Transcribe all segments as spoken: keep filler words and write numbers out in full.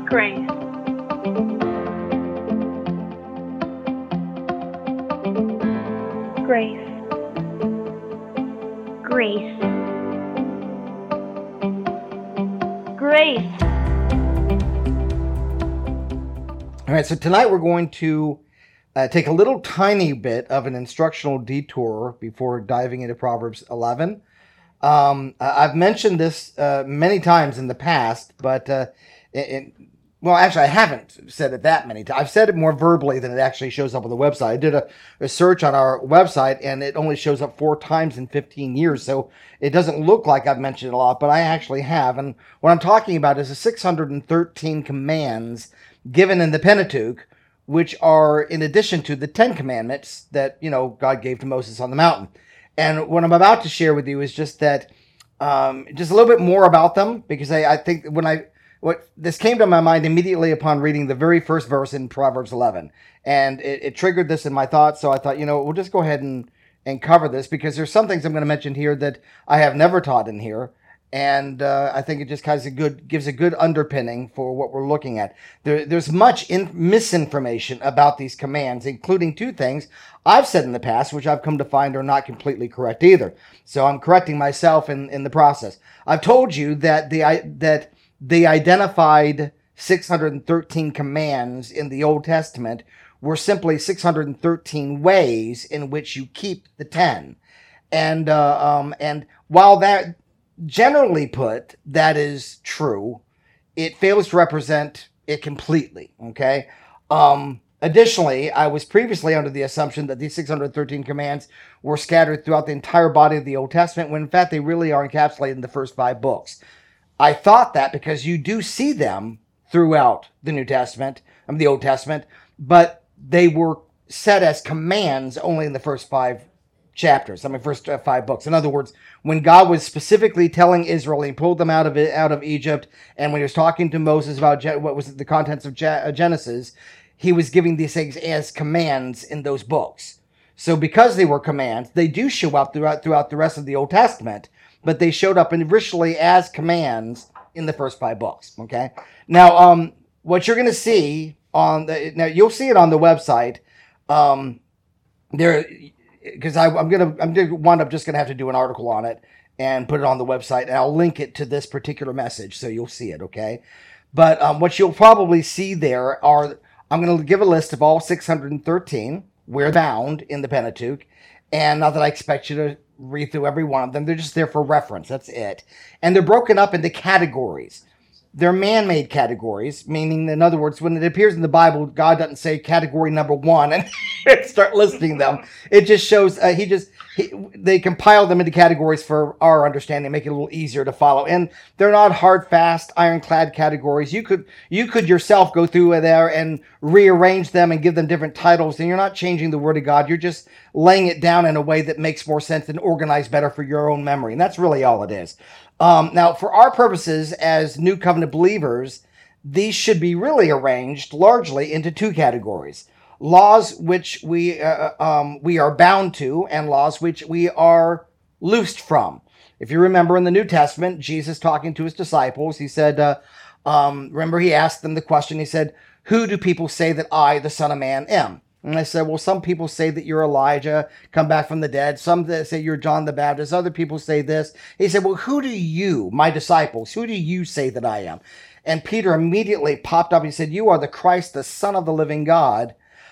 Grace. Grace. Grace. Grace. All right, so tonight we're going to uh, take a little tiny bit of an instructional detour before diving into Proverbs eleven. Um, I've mentioned this uh, many times in the past, but uh, it, it, well, actually, I haven't said it that many times. I've said it more verbally than it actually shows up on the website. I did a, a search on our website, and it only shows up four times in fifteen years, so it doesn't look like I've mentioned it a lot, but I actually have. And what I'm talking about is the six hundred thirteen commands given in the Pentateuch, which are in addition to the Ten Commandments that, you know, God gave to Moses on the mountain. And what I'm about to share with you is just that, um, just a little bit more about them, because I, I think when I, what this came to my mind immediately upon reading the very first verse in Proverbs eleven, and it, it triggered this in my thoughts. So I thought, you know, we'll just go ahead and, and cover this, because there's some things I'm going to mention here that I have never taught in here. And uh, I think it just kind of good gives a good underpinning for what we're looking at. There, there's much in, misinformation about these commands, including two things I've said in the past, which I've come to find are not completely correct either. So I'm correcting myself in, in the process. I've told you that the that the identified six hundred thirteen commands in the Old Testament were simply six hundred thirteen ways in which you keep the ten. And uh, um, and while that generally put, that is true, it fails to represent it completely, okay? Um, additionally, I was previously under the assumption that these six hundred thirteen commands were scattered throughout the entire body of the Old Testament, when in fact they really are encapsulated in the first five books. I thought that because you do see them throughout the New Testament, I mean the Old Testament, but they were set as commands only in the first five chapters, I mean, first uh, five books. In other words, when God was specifically telling Israel, he pulled them out of it, out of Egypt, and when he was talking to Moses about Gen- what was the contents of Ge- Genesis, he was giving these things as commands in those books. So because they were commands, they do show up throughout throughout the rest of the Old Testament, but they showed up initially as commands in the first five books. Okay. Now, um, what you're going to see on the now you'll see it on the website. Um, there. Because I'm gonna, I'm gonna wind up just gonna have to do an article on it and put it on the website, and I'll link it to this particular message so you'll see it, okay? But um, what you'll probably see there are, I'm gonna give a list of all six hundred thirteen where found in the Pentateuch, and not that I expect you to read through every one of them. They're just there for reference. That's it, and they're broken up into categories. They're man-made categories, meaning, in other words, when it appears in the Bible, God doesn't say category number one and start listing them. It just shows, uh, he just, he, they compile them into categories for our understanding, make it a little easier to follow. And they're not hard, fast, ironclad categories. You could, you could yourself go through there and rearrange them and give them different titles, and you're not changing the Word of God. You're just laying it down in a way that makes more sense and organized better for your own memory. And that's really all it is. Um, now, for our purposes as New Covenant believers, these should be really arranged largely into two categories: laws which we uh, um, we are bound to, and laws which we are loosed from. If you remember in the New Testament, Jesus talking to his disciples, he said, uh, um, remember he asked them the question, he said, "Who do people say that I, the Son of Man, am?" And I said, well, some people say that you're Elijah, come back from the dead. Some that say you're John the Baptist. Other people say this. He said, well, who do you, my disciples, who do you say that I am? And Peter immediately popped up. He said, you are the Christ, the Son of the living God.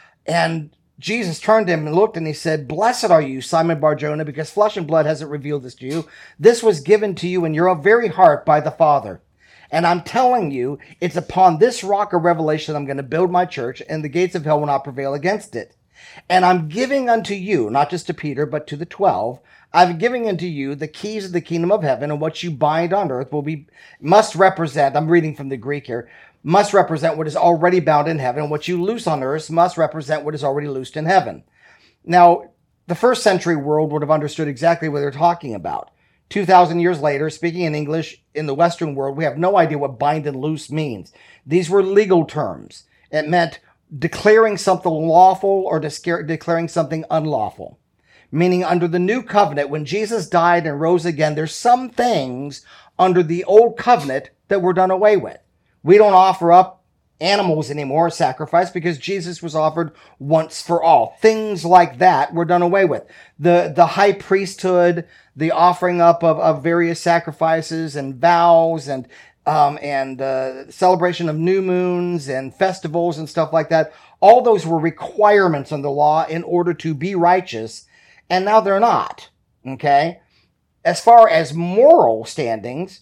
And Jesus turned to him and looked, and he said, blessed are you, Simon Bar-Jonah, because flesh and blood hasn't revealed this to you. This was given to you in your very heart by the Father. And I'm telling you, it's upon this rock of revelation I'm going to build my church, and the gates of hell will not prevail against it. And I'm giving unto you, not just to Peter, but to the twelve, I'm giving unto you the keys of the kingdom of heaven, and what you bind on earth will be, must represent, I'm reading from the Greek here, must represent what is already bound in heaven, and what you loose on earth must represent what is already loosed in heaven. Now, the first century world would have understood exactly what they're talking about. two thousand years later, speaking in English in the Western world, we have no idea what bind and loose means. These were legal terms. It meant declaring something lawful or declaring something unlawful. Meaning under the new covenant, when Jesus died and rose again, there's some things under the old covenant that were done away with. We don't offer up animals anymore sacrificed because Jesus was offered once for all. Things like that were done away with. The the high priesthood, the offering up of, of various sacrifices and vows and um, and uh, celebration of new moons and festivals and stuff like that. All those were requirements in the law in order to be righteous, and now they're not. Okay? As far as moral standings,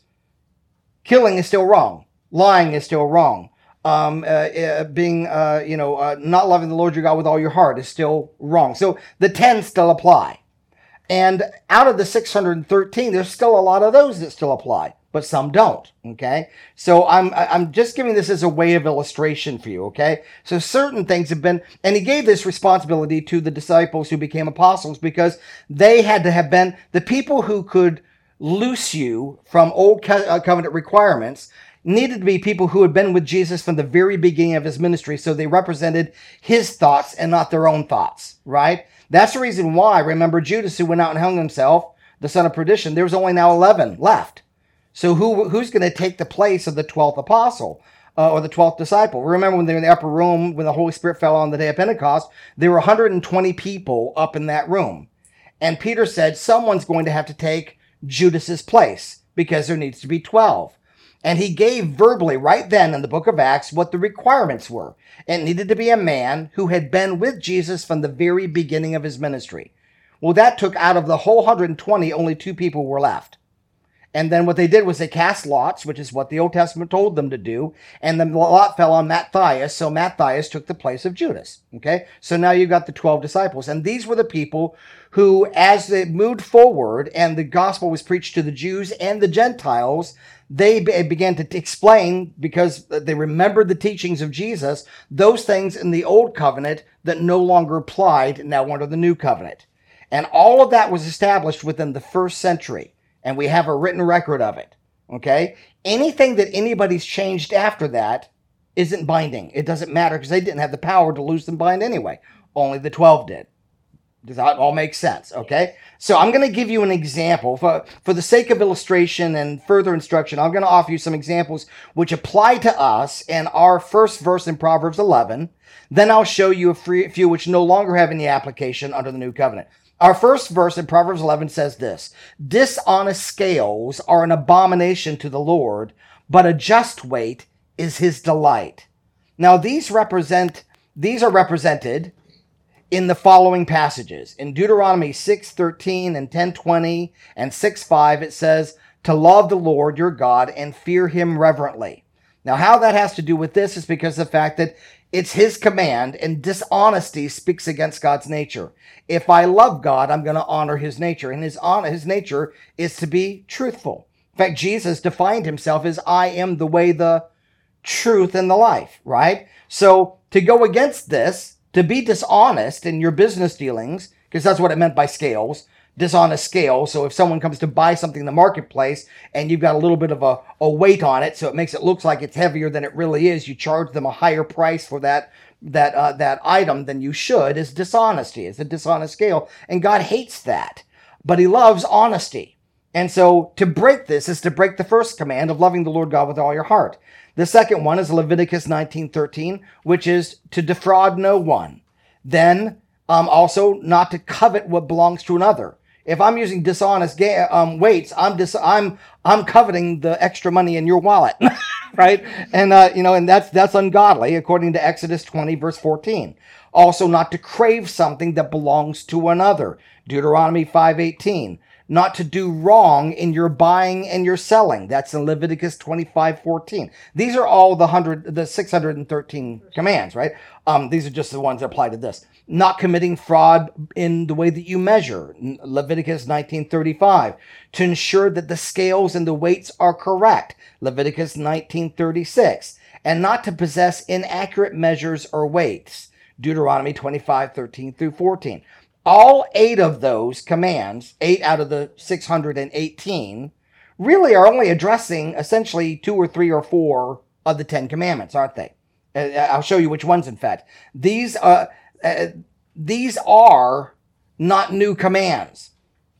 killing is still wrong. Lying is still wrong. Um, uh, uh, being, uh, you know, uh, not loving the Lord your God with all your heart is still wrong. So the ten still apply. And out of the six hundred thirteen, there's still a lot of those that still apply, but some don't, okay? So I'm I'm just giving this as a way of illustration for you, okay? So certain things have been, and he gave this responsibility to the disciples who became apostles because they had to have been the people who could loose you from old covenant requirements needed to be people who had been with Jesus from the very beginning of his ministry, so they represented his thoughts and not their own thoughts, right? That's the reason why, remember Judas who went out and hung himself, the son of perdition, there was only now eleven left. So who who's going to take the place of the twelfth apostle uh, or the twelfth disciple? Remember when they were in the upper room, when the Holy Spirit fell on the day of Pentecost, there were one hundred twenty people up in that room. And Peter said, someone's going to have to take Judas's place because there needs to be twelve. And he gave verbally right then in the book of Acts what the requirements were. It needed to be a man who had been with Jesus from the very beginning of his ministry. Well, that took out of the whole one hundred twenty, only two people were left. And then what they did was they cast lots, which is what the Old Testament told them to do. And the lot fell on Matthias, so Matthias took the place of Judas. Okay, so now you've got the twelve disciples. And these were the people who, as they moved forward and the gospel was preached to the Jews and the Gentiles, they began to explain, because they remembered the teachings of Jesus, those things in the old covenant that no longer applied now under the new covenant. And all of that was established within the first century. And we have a written record of it. Okay? Anything that anybody's changed after that isn't binding. It doesn't matter because they didn't have the power to loose and bind anyway. Only the twelve did. Does that all make sense? Okay? So I'm going to give you an example. For, for the sake of illustration and further instruction, I'm going to offer you some examples which apply to us in our first verse in Proverbs eleven. Then I'll show you a few which no longer have any application under the new covenant. Our first verse in Proverbs eleven says this: dishonest scales are an abomination to the Lord, but a just weight is his delight. Now these represent, these are represented in the following passages. In Deuteronomy six thirteen and ten twenty and six five, it says, to love the Lord your God and fear him reverently. Now how that has to do with this is because of the fact that it's his command, and dishonesty speaks against God's nature. If I love God, I'm going to honor his nature, and his honor, his nature is to be truthful. In fact, Jesus defined himself as I am the way, the truth, and the life, right? So to go against this, to be dishonest in your business dealings, because that's what it meant by scales, dishonest scale. So if someone comes to buy something in the marketplace and you've got a little bit of a, a weight on it, so it makes it look like it's heavier than it really is, you charge them a higher price for that that uh, that item than you should, is dishonesty. It's a dishonest scale, and God hates that. But he loves honesty. And so to break this is to break the first command of loving the Lord God with all your heart. The second one is Leviticus nineteen thirteen, which is to defraud no one. Then um, also not to covet what belongs to another. If I'm using dishonest ga- um, weights, I'm dis- I'm I'm coveting the extra money in your wallet, right? And uh, you know, and that's that's ungodly, according to Exodus twenty verse fourteen. Also, not to crave something that belongs to another, Deuteronomy five eighteen. Not to do wrong in your buying and your selling, that's in Leviticus twenty-five fourteen. These are all the hundred, the six hundred thirteen commands, right? Um, these are just the ones that apply to this. Not committing fraud in the way that you measure, Leviticus nineteen thirty-five. To ensure that the scales and the weights are correct, Leviticus nineteen thirty-six. And not to possess inaccurate measures or weights, Deuteronomy twenty-five thirteen through fourteen. All eight of those commands, eight out of the six hundred eighteen, really are only addressing essentially two or three or four of the Ten Commandments, aren't they? Uh, I'll show you which ones, in fact. These, uh, uh, these are not new commands.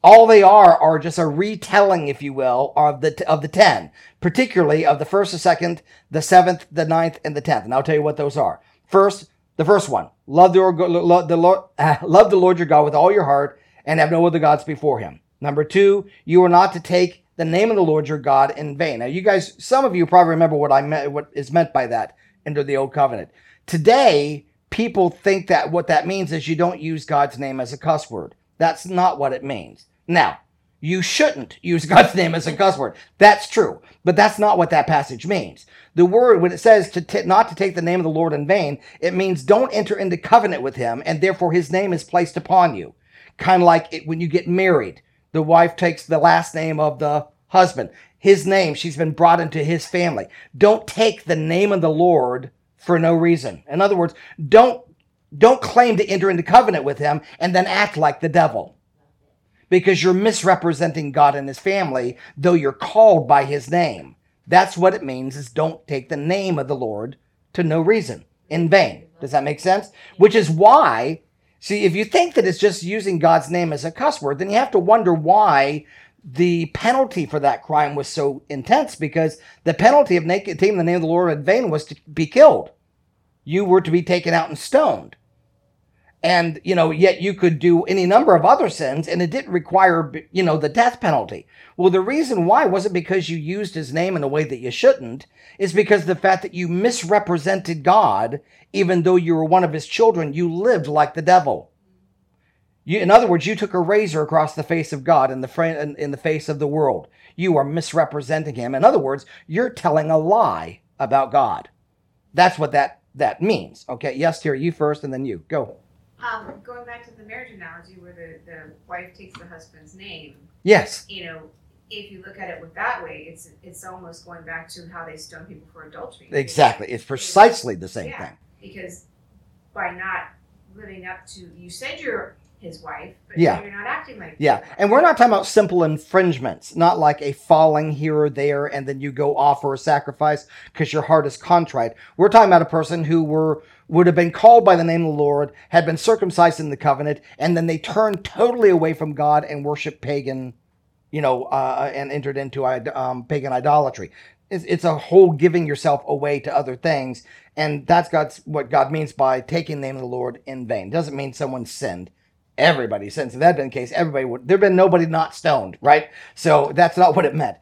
All they are are just a retelling, if you will, of the of the ten, particularly of the first, the second, the seventh, the ninth, and the tenth. And I'll tell you what those are. First, the first one: love the love the Lord, uh, love the Lord your God with all your heart, and have no other gods before Him. Number two, you are not to take the name of the Lord your God in vain. Now, you guys, some of you probably remember what I meant, what is meant by that under the Old Covenant. Today, people think that what that means is you don't use God's name as a cuss word. That's not what it means. Now, you shouldn't use God's name as a cuss word. That's true. But that's not what that passage means. The word, when it says to t- not to take the name of the Lord in vain, it means don't enter into covenant with Him, and therefore His name is placed upon you. Kind of like it, when you get married, the wife takes the last name of the husband. His name, she's been brought into his family. Don't take the name of the Lord for no reason. In other words, don't, don't claim to enter into covenant with Him and then act like the devil, because you're misrepresenting God and His family, though you're called by His name. That's what it means, is don't take the name of the Lord to no reason, in vain. Does that make sense? Which is why, see, if you think that it's just using God's name as a cuss word, then you have to wonder why the penalty for that crime was so intense, because the penalty of taking the name of the Lord in vain was to be killed. You were to be taken out and stoned. And, you know, yet you could do any number of other sins, and it didn't require, you know, the death penalty. Well, the reason why wasn't because you used His name in a way that you shouldn't. It's because the fact that you misrepresented God, even though you were one of His children, you lived like the devil. You, in other words, you took a razor across the face of God in the, fr- in, in the face of the world. You are misrepresenting Him. In other words, you're telling a lie about God. That's what that, that means. Okay, yes, Terry, you first, and then you. Go. Um, going back to the marriage analogy where the, the wife takes the husband's name. Yes. You know, if you look at it with that way, it's it's almost going back to how they stone people for adultery. Exactly. It's precisely the same yeah, thing. Because by not living up to, you said you're his wife, but yeah. you're not acting like Yeah. his wife. And we're not talking about simple infringements, not like a falling here or there and then you go offer a sacrifice because your heart is contrite. We're talking about a person who were would have been called by the name of the Lord, had been circumcised in the covenant, and then they turned totally away from God and worshiped pagan, you know, uh, and entered into um, pagan idolatry. It's, it's a whole giving yourself away to other things, and that's God's what God means by taking the name of the Lord in vain. It doesn't mean someone sinned. Everybody sinned. If that had been the case, everybody would. There'd been nobody not stoned, right? So that's not what it meant.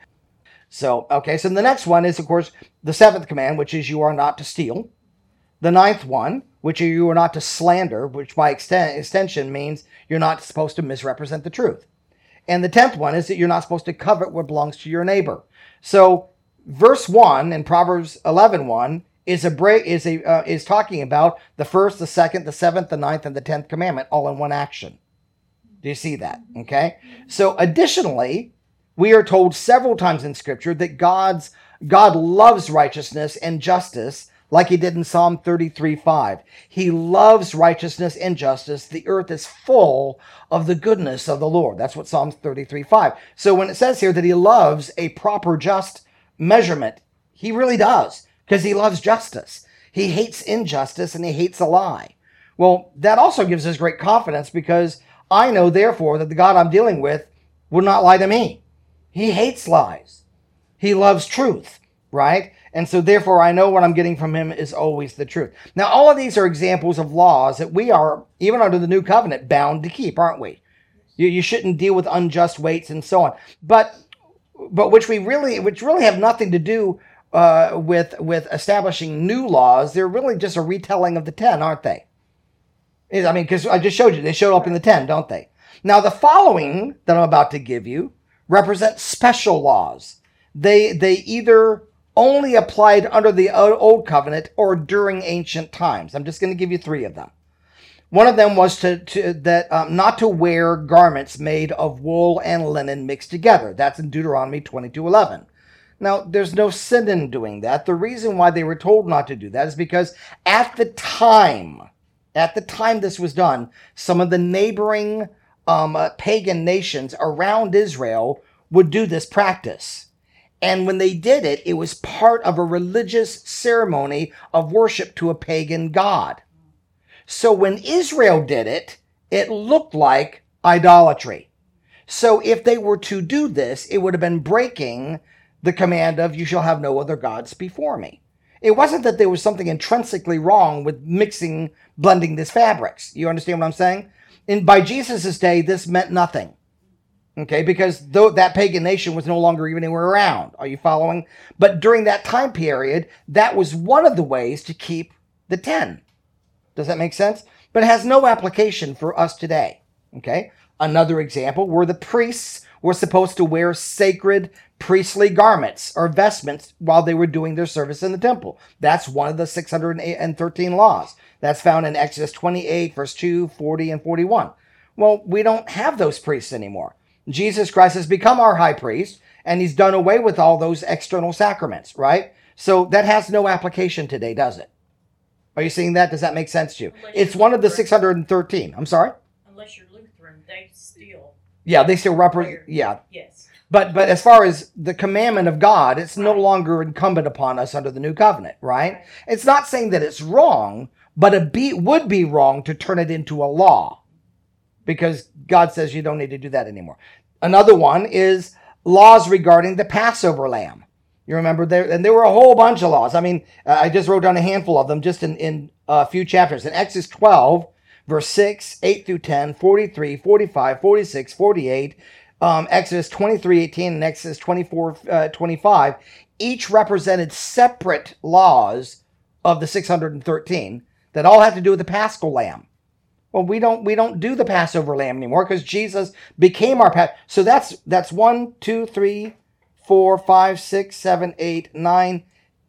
So, okay, so the next one is, of course, the seventh command, which is you are not to steal. The ninth one, which you are not to slander, which by exten- extension means you're not supposed to misrepresent the truth. And the tenth one is that you're not supposed to covet what belongs to your neighbor. So verse one in Proverbs eleven one is a break is a uh, is talking about the first, the second, the seventh, the ninth, and the tenth commandment all in one action. Do you see that? Okay. So additionally, we are told several times in Scripture that God's God loves righteousness and justice, like He did in Psalm thirty-three five. He loves righteousness and justice. The earth is full of the goodness of the Lord. That's what Psalm thirty-three five. So when it says here that He loves a proper just measurement, He really does, because He loves justice. He hates injustice and He hates a lie. Well, that also gives us great confidence, because I know, therefore, that the God I'm dealing with will not lie to me. He hates lies. He loves truth, right? And so therefore I know what I'm getting from Him is always the truth. Now, all of these are examples of laws that we are, even under the new covenant, bound to keep, aren't we? You, you shouldn't deal with unjust weights and so on. But but which we really which really have nothing to do uh, with with establishing new laws. They're really just a retelling of the ten, aren't they? I mean, because I just showed you, they showed up in the ten, don't they? Now, the following that I'm about to give you represent special laws. They they either only applied under the Old Covenant or during ancient times. I'm just going to give you three of them. One of them was to, to that um, not to wear garments made of wool and linen mixed together. That's in Deuteronomy twenty-two eleven. Now, there's no sin in doing that. The reason why they were told not to do that is because at the time, at the time this was done, some of the neighboring um, uh, pagan nations around Israel would do this practice. And when they did it, it was part of a religious ceremony of worship to a pagan god. So when Israel did it, it looked like idolatry. So if they were to do this, it would have been breaking the command of you shall have no other gods before me. It wasn't that there was something intrinsically wrong with mixing, blending these fabrics. You understand what I'm saying? And by Jesus' day, this meant nothing. Okay, because though that pagan nation was no longer even anywhere around. Are you following? But during that time period, that was one of the ways to keep the ten. Does that make sense? But it has no application for us today. Okay, another example where the priests were supposed to wear sacred priestly garments or vestments while they were doing their service in the temple. That's one of the six hundred thirteen laws. That's found in Exodus twenty-eight, verse two, forty, and forty-one. Well, we don't have those priests anymore. Jesus Christ has become our high priest, and he's done away with all those external sacraments, right? So that has no application today, does it? Are you seeing that? Does that make sense to you? Unless It's you're one of the Lutheran. six hundred thirteen. I'm sorry? Unless you're Lutheran, they still, Yeah, they still represent, yeah. yes. But but as far as the commandment of God, it's no Right. longer incumbent upon us under the new covenant, right? It's not saying that it's wrong, but it be, would be wrong to turn it into a law because God says you don't need to do that anymore. Another one is laws regarding the Passover lamb. You remember there, and there were a whole bunch of laws. I mean, uh, I just wrote down a handful of them just in, in a few chapters. In Exodus twelve, verse six, eight through ten, forty-three, forty-five, forty-six, forty-eight, um, Exodus twenty-three, eighteen, and Exodus twenty-four, uh, twenty-five, each represented separate laws of the six hundred thirteen that all had to do with the Paschal lamb. Well, we don't we don't do the Passover lamb anymore because Jesus became our Passover. So that's that's one, two, three, four, five, six, seven, eight, nine,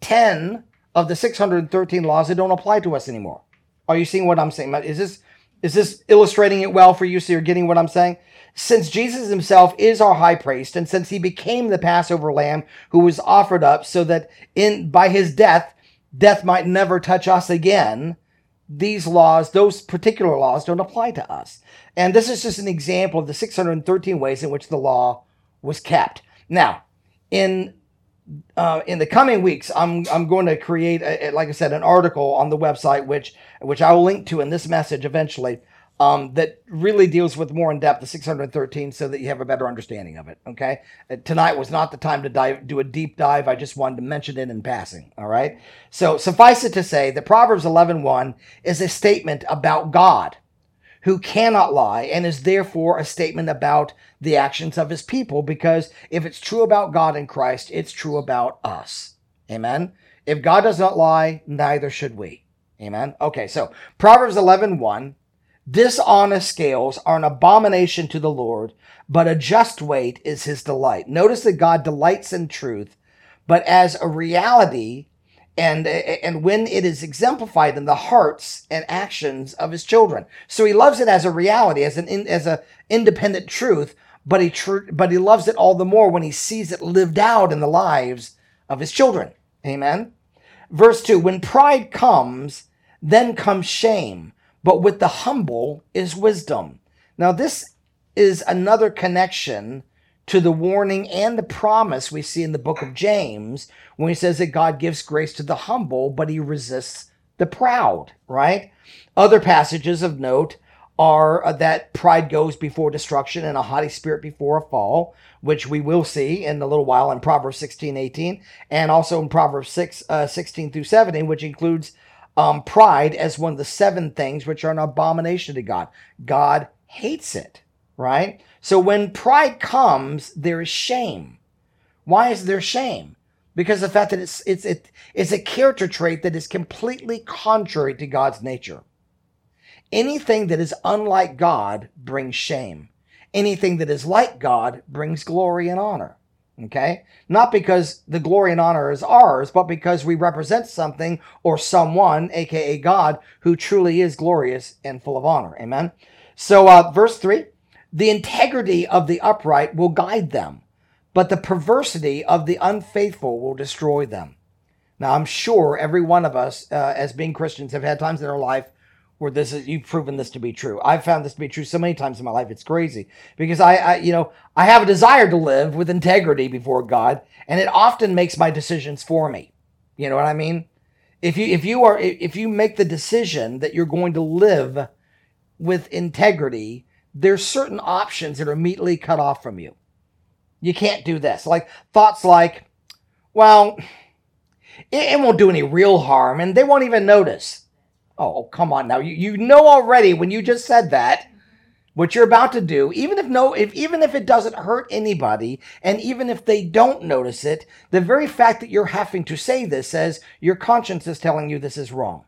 ten of the six hundred thirteen laws that don't apply to us anymore. Are you seeing what I'm saying? Is this is this illustrating it well for you? So you're getting what I'm saying? Since Jesus himself is our high priest, and since he became the Passover lamb who was offered up so that in by his death, death might never touch us again, these laws, those particular laws, don't apply to us. And this is just an example of the six hundred thirteen ways in which the law was kept. Now, in uh, in the coming weeks, I'm I'm going to create, a, like I said, an article on the website, which which I will link to in this message eventually, um, that really deals with more in depth the six hundred thirteen, so that you have a better understanding of it. Okay, uh, tonight was not the time to dive, do a deep dive. I just wanted to mention it in passing. All right. So suffice it to say that Proverbs eleven one is a statement about God, who cannot lie, and is therefore a statement about the actions of his people, because if it's true about God in Christ, it's true about us. Amen? If God does not lie, neither should we. Amen? Okay, so Proverbs eleven one, dishonest scales are an abomination to the Lord, but a just weight is his delight. Notice that God delights in truth, but as a reality, and and when it is exemplified in the hearts and actions of his children. So he loves it as a reality, as an as a independent truth, but he tr- but he loves it all the more when he sees it lived out in the lives of his children. Amen. Verse two, when pride comes, then comes shame, but with the humble is wisdom. Now this is another connection to the warning and the promise we see in the book of James when he says that God gives grace to the humble, but he resists the proud, right? Other passages of note are that pride goes before destruction and a haughty spirit before a fall, which we will see in a little while in Proverbs sixteen, eighteen, and also in Proverbs six, uh, sixteen through seventeen, which includes um, pride as one of the seven things which are an abomination to God. God hates it, right? So when pride comes, there is shame. Why is there shame? Because of the fact that it's it's it, it's a character trait that is completely contrary to God's nature. Anything that is unlike God brings shame. Anything that is like God brings glory and honor. Okay? Not because the glory and honor is ours, but because we represent something or someone, aka God, who truly is glorious and full of honor. Amen? So uh, verse three, the integrity of the upright will guide them, but the perversity of the unfaithful will destroy them. Now, I'm sure every one of us, uh, as being Christians, have had times in our life where this is, you've proven this to be true. I've found this to be true so many times in my life. It's crazy because I, I, you know, I have a desire to live with integrity before God, and it often makes my decisions for me. You know what I mean? If you, if you are, if you make the decision that you're going to live with integrity, there's certain options that are immediately cut off from you. You can't do this. Like thoughts like, well, it, it won't do any real harm and they won't even notice. Oh, come on now. You, you know already when you just said that, what you're about to do, even if no, if even if it doesn't hurt anybody, and even if they don't notice it, the very fact that you're having to say this says your conscience is telling you this is wrong.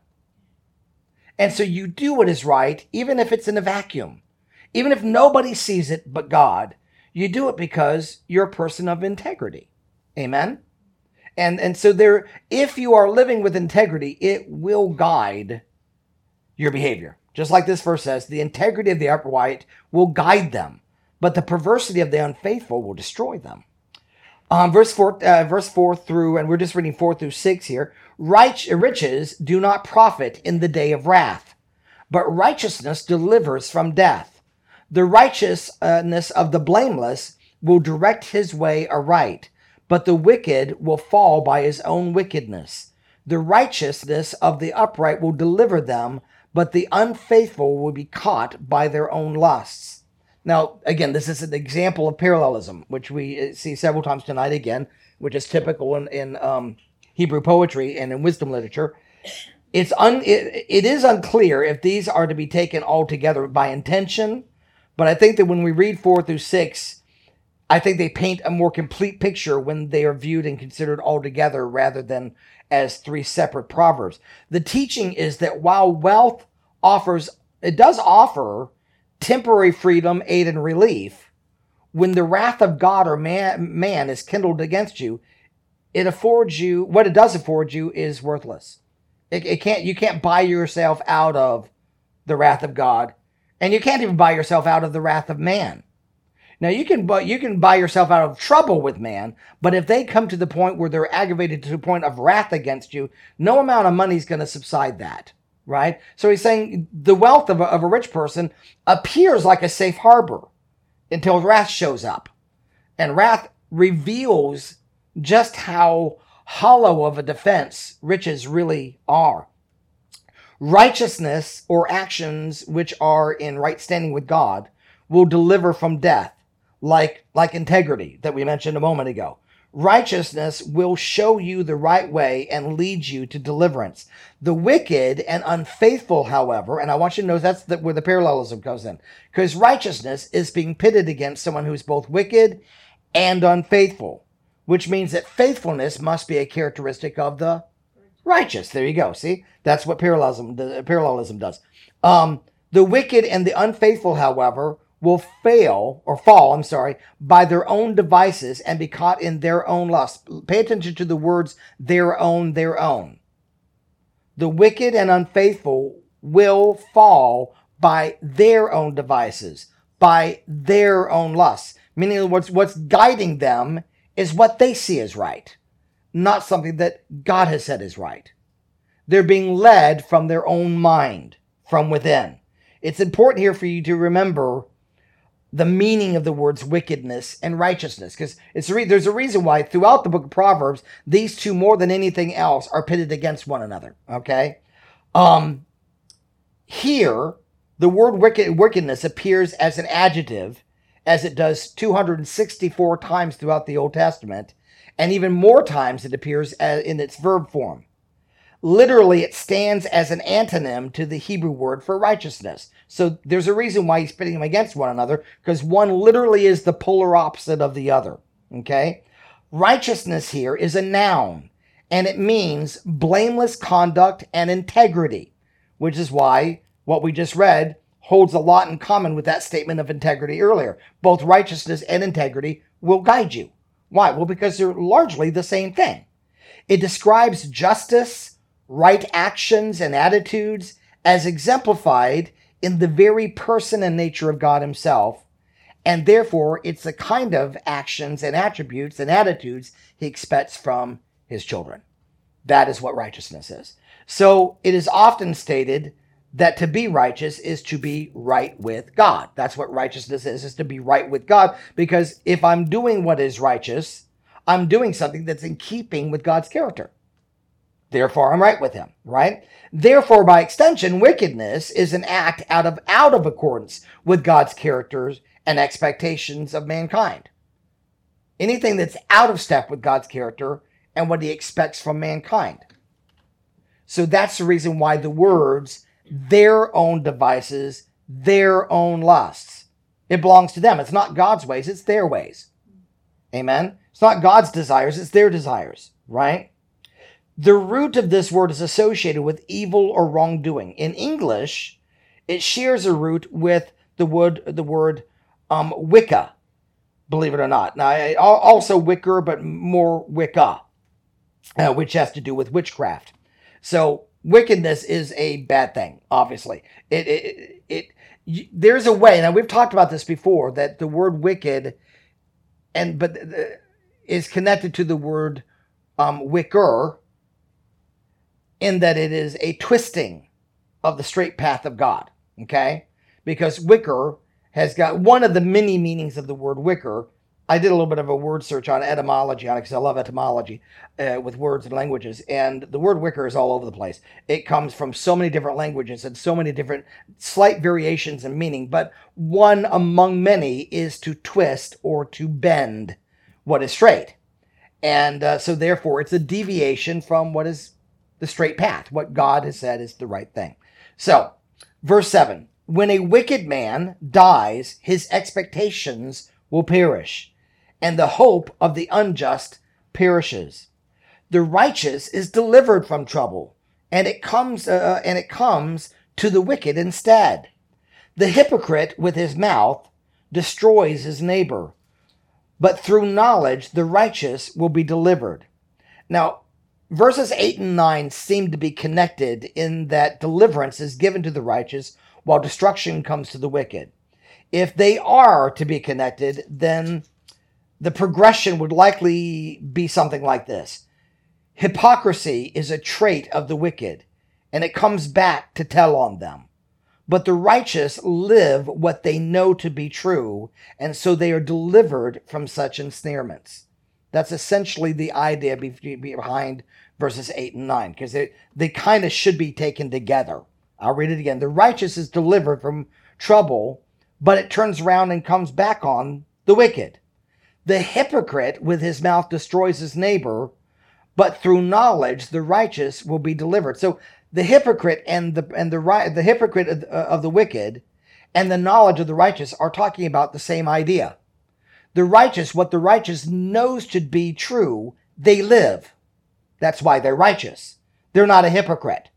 And so you do what is right, even if it's in a vacuum. Even if nobody sees it but God, you do it because you're a person of integrity. Amen? And, and so there, if you are living with integrity, it will guide your behavior. Just like this verse says, the integrity of the upright will guide them, but the perversity of the unfaithful will destroy them. Um, verse four, uh, verse four through, and we're just reading four through six here. Right, riches do not profit in the day of wrath, but righteousness delivers from death. The righteousness of the blameless will direct his way aright, but the wicked will fall by his own wickedness. The righteousness of the upright will deliver them, but the unfaithful will be caught by their own lusts. Now, again, this is an example of parallelism, which we see several times tonight again, which is typical in, in um, Hebrew poetry and in wisdom literature. It's un, it, it is unclear if these are to be taken all together by intention, but I think that when we read four through six, I think they paint a more complete picture when they are viewed and considered all together rather than as three separate proverbs. The teaching is that while wealth offers, it does offer temporary freedom, aid, and relief, when the wrath of God or man, man is kindled against you, it affords you, what it does afford you is worthless. It, it can't, you can't buy yourself out of the wrath of God, and you can't even buy yourself out of the wrath of man. Now, you can, but you can buy yourself out of trouble with man, but if they come to the point where they're aggravated to the point of wrath against you, no amount of money is going to subside that, right? So he's saying the wealth of a, of a rich person appears like a safe harbor until wrath shows up. And wrath reveals just how hollow of a defense riches really are. Righteousness or actions which are in right standing with God will deliver from death. Like, like integrity that we mentioned a moment ago. Righteousness will show you the right way and lead you to deliverance. The wicked and unfaithful, however, and I want you to know that's the, where the parallelism comes in, because righteousness is being pitted against someone who's both wicked and unfaithful, which means that faithfulness must be a characteristic of the righteous. There you go. See, that's what parallelism, the parallelism does. Um, the wicked and the unfaithful, however, will fail or fall, I'm sorry, by their own devices and be caught in their own lust. Pay attention to the words their own, their own. The wicked and unfaithful will fall by their own devices, by their own lusts. Meaning what's, what's guiding them is what they see as right, not something that God has said is right. They're being led from their own mind, from within. It's important here for you to remember the meaning of the words wickedness and righteousness, because it's re- there's a reason why throughout the book of Proverbs, these two more than anything else are pitted against one another. Okay, um, here the word wicked, wickedness appears as an adjective, as it does two hundred sixty-four times throughout the Old Testament, and even more times it appears as, in its verb form. Literally, it stands as an antonym to the Hebrew word for righteousness. So there's a reason why he's pitting them against one another, because one literally is the polar opposite of the other. Okay? Righteousness here is a noun, and it means blameless conduct and integrity, which is why what we just read holds a lot in common with that statement of integrity earlier. Both righteousness and integrity will guide you. Why? Well, because they're largely the same thing. It describes justice, right actions, and attitudes as exemplified in the very person and nature of God himself, and therefore it's the kind of actions and attributes and attitudes he expects from his children. That is what righteousness is. So it is often stated that to be righteous is to be right with God. That's what righteousness is, is to be right with God, because if I'm doing what is righteous, I'm doing something that's in keeping with God's character. Therefore, I'm right with him, right? Therefore, by extension, wickedness is an act out of out of accordance with God's characters and expectations of mankind. Anything that's out of step with God's character and what he expects from mankind. So that's the reason why the words, their own devices, their own lusts. It belongs to them. It's not God's ways, it's their ways. Amen? It's not God's desires, it's their desires, right? The root of this word is associated with evil or wrongdoing. In English, it shares a root with the word, the word um, Wicca, believe it or not. Now, I- also Wicker, but more Wicca, uh, which has to do with witchcraft. So wickedness is a bad thing, obviously. It, it, it, it there's a way. Now, we've talked about this before, that the word wicked and but the, is connected to the word um, wicker, in that it is a twisting of the straight path of God, okay? Because wicker has got one of the many meanings of the word wicker. I did a little bit of a word search on etymology on it because I love etymology uh, with words and languages. And the word wicker is all over the place. It comes from so many different languages and so many different slight variations in meaning. But one among many is to twist or to bend what is straight. And uh, so therefore it's a deviation from what is the straight path, what God has said is the right thing. So, verse seven, when a wicked man dies, his expectations will perish, and the hope of the unjust perishes. The righteous is delivered from trouble, and it comes uh, and it comes to the wicked instead. The hypocrite with his mouth destroys his neighbor, but through knowledge the righteous will be delivered. Now, verses eight and nine seem to be connected in that deliverance is given to the righteous while destruction comes to the wicked. If they are to be connected, then the progression would likely be something like this. Hypocrisy is a trait of the wicked, and it comes back to tell on them. But the righteous live what they know to be true, and so they are delivered from such ensnarements. That's essentially the idea behind verses eight and nine, because they, they kind of should be taken together. I'll read it again. The righteous is delivered from trouble, but it turns around and comes back on the wicked. The hypocrite with his mouth destroys his neighbor, but through knowledge the righteous will be delivered. So the hypocrite and the and the the hypocrite of, of the wicked and the knowledge of the righteous are talking about the same idea. The righteous, what the righteous knows to be true, they live. That's why they're righteous. They're not a hypocrite.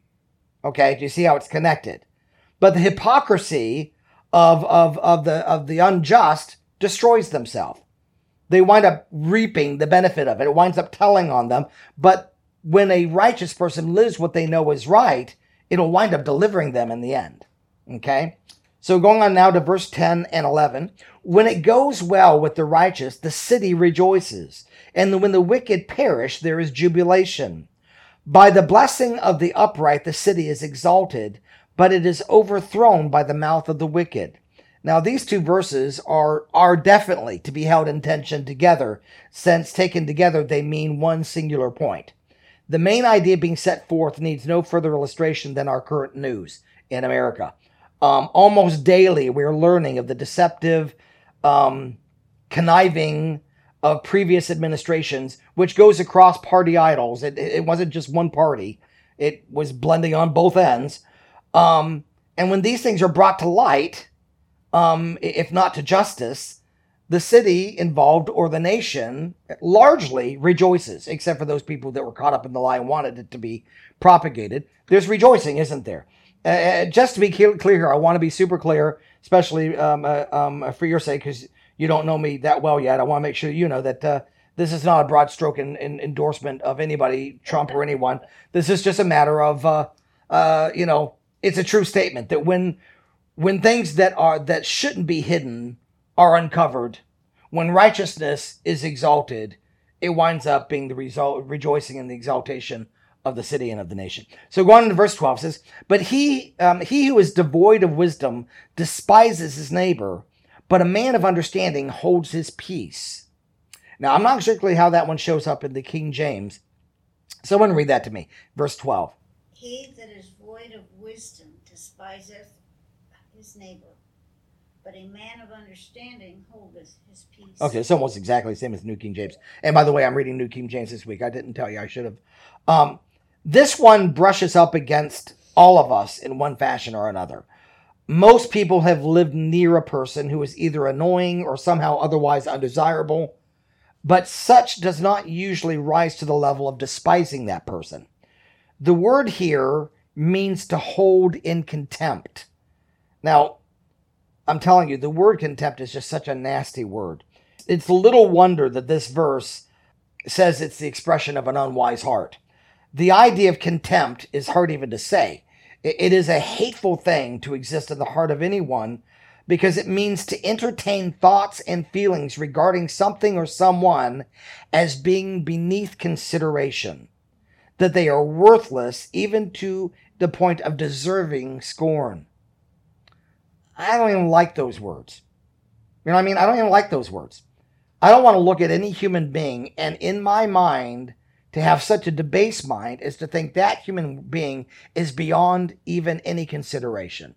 Okay, do you see how it's connected? But the hypocrisy of, of, of, the, of the unjust destroys themselves. They wind up reaping the benefit of it. It winds up telling on them. But when a righteous person lives what they know is right, it'll wind up delivering them in the end. Okay? So going on now to verse ten and eleven. When it goes well with the righteous, the city rejoices. And when the wicked perish, there is jubilation. By the blessing of the upright, the city is exalted, but it is overthrown by the mouth of the wicked. Now, these two verses are, are definitely to be held in tension together, since taken together they mean one singular point. The main idea being set forth needs no further illustration than our current news in America. Um, almost daily, we're learning of the deceptive um, conniving of previous administrations, which goes across party idols. It, it wasn't just one party. It was blending on both ends. Um, and when these things are brought to light, um, if not to justice, the city involved or the nation largely rejoices, except for those people that were caught up in the lie and wanted it to be propagated. There's rejoicing, isn't there? Uh, just to be clear here, I want to be super clear, especially um, uh, um, for your sake, because you don't know me that well yet. I want to make sure you know that uh, this is not a broad stroke in, in endorsement of anybody, Trump or anyone. This is just a matter of, uh, uh, you know, it's a true statement that when when things that are that shouldn't be hidden are uncovered, when righteousness is exalted, it winds up being the result, rejoicing in the exaltation of the city and of the nation. So going into verse twelve says, but he um, he who is devoid of wisdom despises his neighbor, but a man of understanding holds his peace. Now, I'm not sure exactly how that one shows up in the King James, Someone read that to me. Verse twelve. He that is void of wisdom despiseth his neighbor, but a man of understanding holdeth his peace. Okay, it's almost exactly the same as New King James. And by the way, I'm reading New King James this week. I didn't tell you. I should have. Um, this one brushes up against all of us in one fashion or another. Most people have lived near a person who is either annoying or somehow otherwise undesirable, but such does not usually rise to the level of despising that person. The word here means to hold in contempt. Now, I'm telling you, the word contempt is just such a nasty word. It's little wonder that this verse says it's the expression of an unwise heart. The idea of contempt is hard even to say. It is a hateful thing to exist in the heart of anyone because it means to entertain thoughts and feelings regarding something or someone as being beneath consideration, that they are worthless even to the point of deserving scorn. I don't even like those words. You know what I mean? I don't even like those words. I don't want to look at any human being and in my mind to have such a debased mind as to think that human being is beyond even any consideration.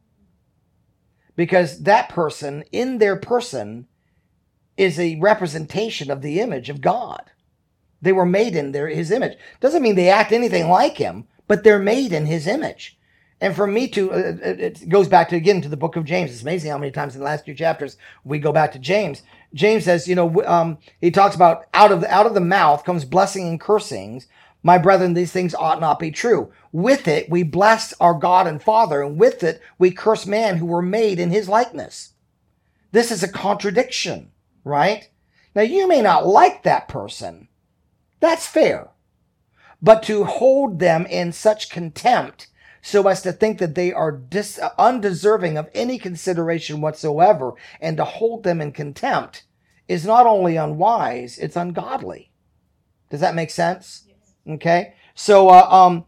Because that person, in their person, is a representation of the image of God. They were made in their, his image. Doesn't mean they act anything like him, but they're made in his image. And for me to, uh, it goes back to, again, to the book of James. It's amazing how many times in the last few chapters we go back to James. James says, you know, um, he talks about out of the, out of the mouth comes blessing and cursings. My brethren, these things ought not be true. With it, we bless our God and Father, and with it, we curse man who were made in his likeness. This is a contradiction, right? Now, you may not like that person. That's fair. But to hold them in such contempt so as to think that they are dis- undeserving of any consideration whatsoever and to hold them in contempt is not only unwise, it's ungodly. Does that make sense? Yes. Okay. So, uh, um,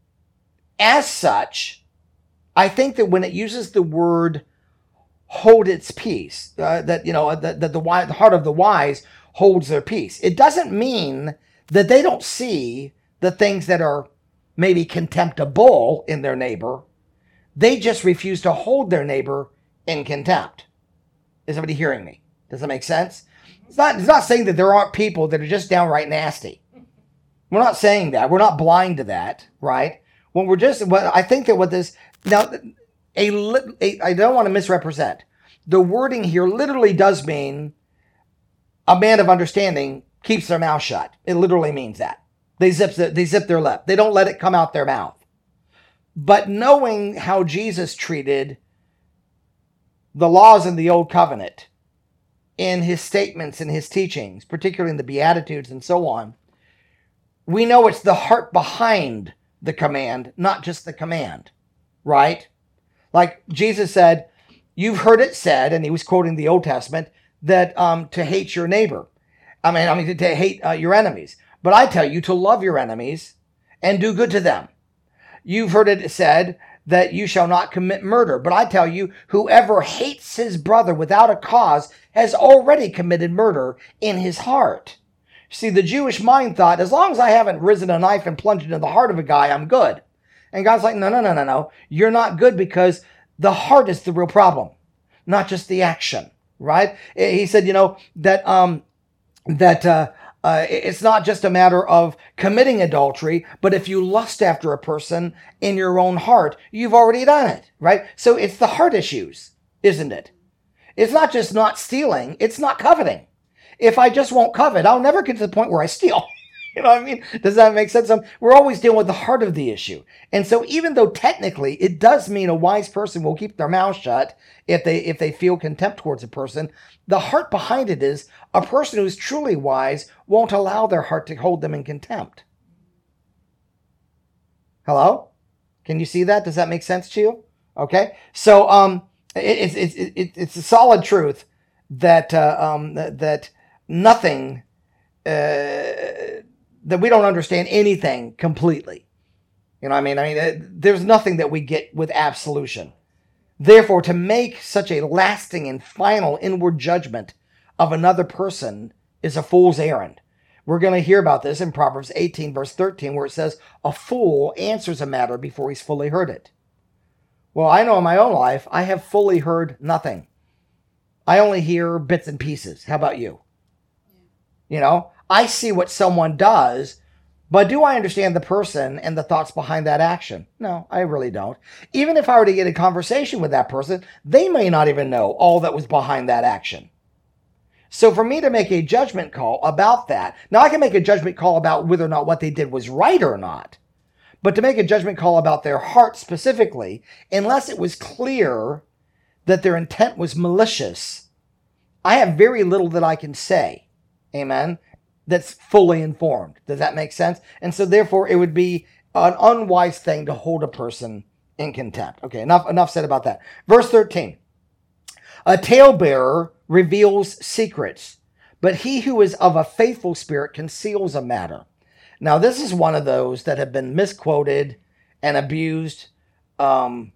as such, I think that when it uses the word hold its peace, uh, that, you know, that, that the, the heart of the wise holds their peace, it doesn't mean that they don't see the things that are maybe contemptible in their neighbor. They just refuse to hold their neighbor in contempt. Is somebody hearing me? Does that make sense? It's not, it's not saying that there aren't people that are just downright nasty. We're not saying that. We're not blind to that, right? When we're just, what I think that what this, now, a, a, I don't want to misrepresent. The wording here literally does mean a man of understanding keeps their mouth shut. It literally means that. They zip, they zip their lip. They don't let it come out their mouth. But knowing how Jesus treated the laws in the Old Covenant in his statements and his teachings, particularly in the Beatitudes and so on, we know it's the heart behind the command, not just the command, right? Like Jesus said, you've heard it said, and he was quoting the Old Testament, that um, to hate your neighbor. I mean, I mean to hate uh, your enemies. But I tell you to love your enemies and do good to them. You've heard it said that you shall not commit murder. But I tell you, whoever hates his brother without a cause has already committed murder in his heart. See, the Jewish mind thought, as long as I haven't risen a knife and plunged into the heart of a guy, I'm good. And God's like, no, no, no, no, no. You're not good because the heart is the real problem, not just the action, right? He said, you know, that, um, that, uh, Uh, it's not just a matter of committing adultery, but if you lust after a person in your own heart, you've already done it, right? So it's the heart issues, isn't it? It's not just not stealing, it's not coveting. If I just won't covet, I'll never get to the point where I steal. You know what I mean? Does that make sense? Um, we're always dealing with the heart of the issue. And so even though technically it does mean a wise person will keep their mouth shut if they if they feel contempt towards a person, the heart behind it is a person who's truly wise won't allow their heart to hold them in contempt. Hello? Can you see that? Does that make sense to you? Okay. So um, it, it, it, it, it's a solid truth that uh, um, that, that nothing... Uh, that we don't understand anything completely. You know what I mean? I mean, there's nothing that we get with absolution. Therefore, to make such a lasting and final inward judgment of another person is a fool's errand. We're going to hear about this in Proverbs eighteen, verse thirteen, where it says, a fool answers a matter before he's fully heard it. Well, I know in my own life, I have fully heard nothing. I only hear bits and pieces. How about you? You know, I see what someone does, but do I understand the person and the thoughts behind that action? No, I really don't. Even if I were to get a conversation with that person, they may not even know all that was behind that action. So for me to make a judgment call about that, now I can make a judgment call about whether or not what they did was right or not, but to make a judgment call about their heart specifically, unless it was clear that their intent was malicious, I have very little that I can say. Amen. That's fully informed. Does that make sense? And so therefore it would be an unwise thing to hold a person in contempt. Okay, enough, enough said about that. Verse thirteen. A talebearer reveals secrets, but he who is of a faithful spirit conceals a matter. Now this is one of those that have been misquoted and abused um,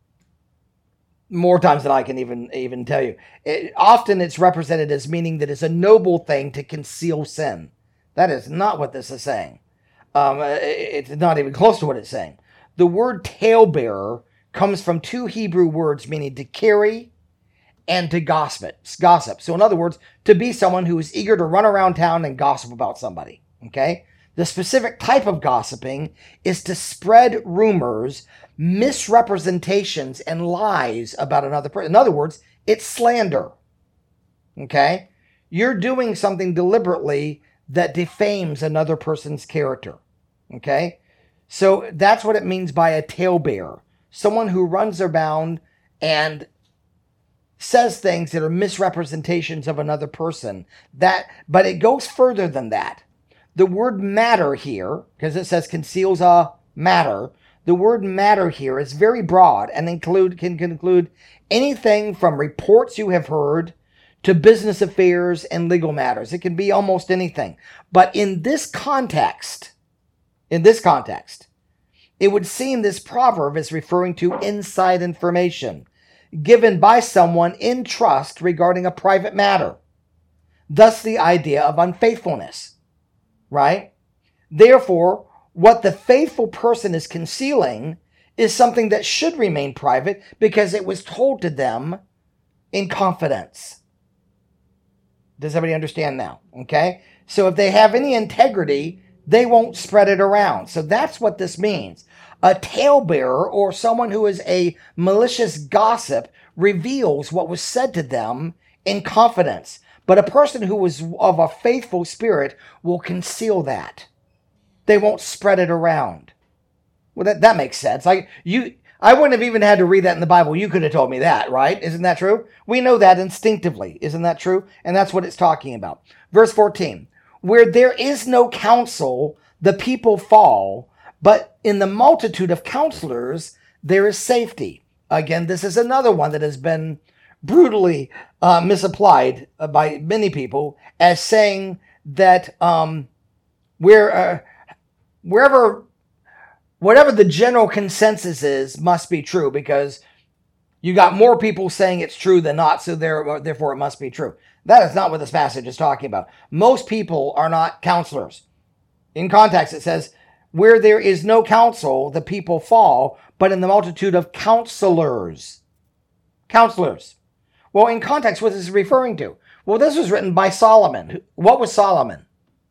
more times than I can even, even tell you. It, often it's represented as meaning that it's a noble thing to conceal sin. That is not what this is saying. Um, it, it's not even close to what it's saying. The word talebearer comes from two Hebrew words meaning to carry and to gossip. Gossip. So in other words, to be someone who is eager to run around town and gossip about somebody. Okay? The specific type of gossiping is to spread rumors, misrepresentations, and lies about another person. In other words, it's slander. Okay? You're doing something deliberately that defames another person's character. Okay? So that's what it means by a talebearer. Someone who runs around and says things that are misrepresentations of another person. That, but it goes further than that. The word matter here, because it says conceals a matter, the word matter here is very broad and include can, can include anything from reports you have heard to business affairs and legal matters. It can be almost anything. But in this context, in this context, it would seem this proverb is referring to inside information given by someone in trust regarding a private matter. Thus the idea of unfaithfulness. Right? Therefore, what the faithful person is concealing is something that should remain private because it was told to them in confidence. Does everybody understand now? Okay? So if they have any integrity, they won't spread it around. So that's what this means. A talebearer or someone who is a malicious gossip reveals what was said to them in confidence. But a person who is of a faithful spirit will conceal that. They won't spread it around. Well, that, that makes sense. Like you, I wouldn't have even had to read that in the Bible. You could have told me that, right? Isn't that true? We know that instinctively. Isn't that true? And that's what it's talking about. Verse fourteen. Where there is no counsel, the people fall, but in the multitude of counselors, there is safety. Again, this is another one that has been brutally uh, misapplied uh, by many people as saying that um, where uh, wherever whatever the general consensus is must be true because you got more people saying it's true than not, so there, therefore it must be true. That is not what this passage is talking about. Most people are not counselors. In context, it says, where there is no counsel, the people fall, but in the multitude of counselors. Counselors. Well, in context, what is this referring to? Well, this was written by Solomon. What was Solomon?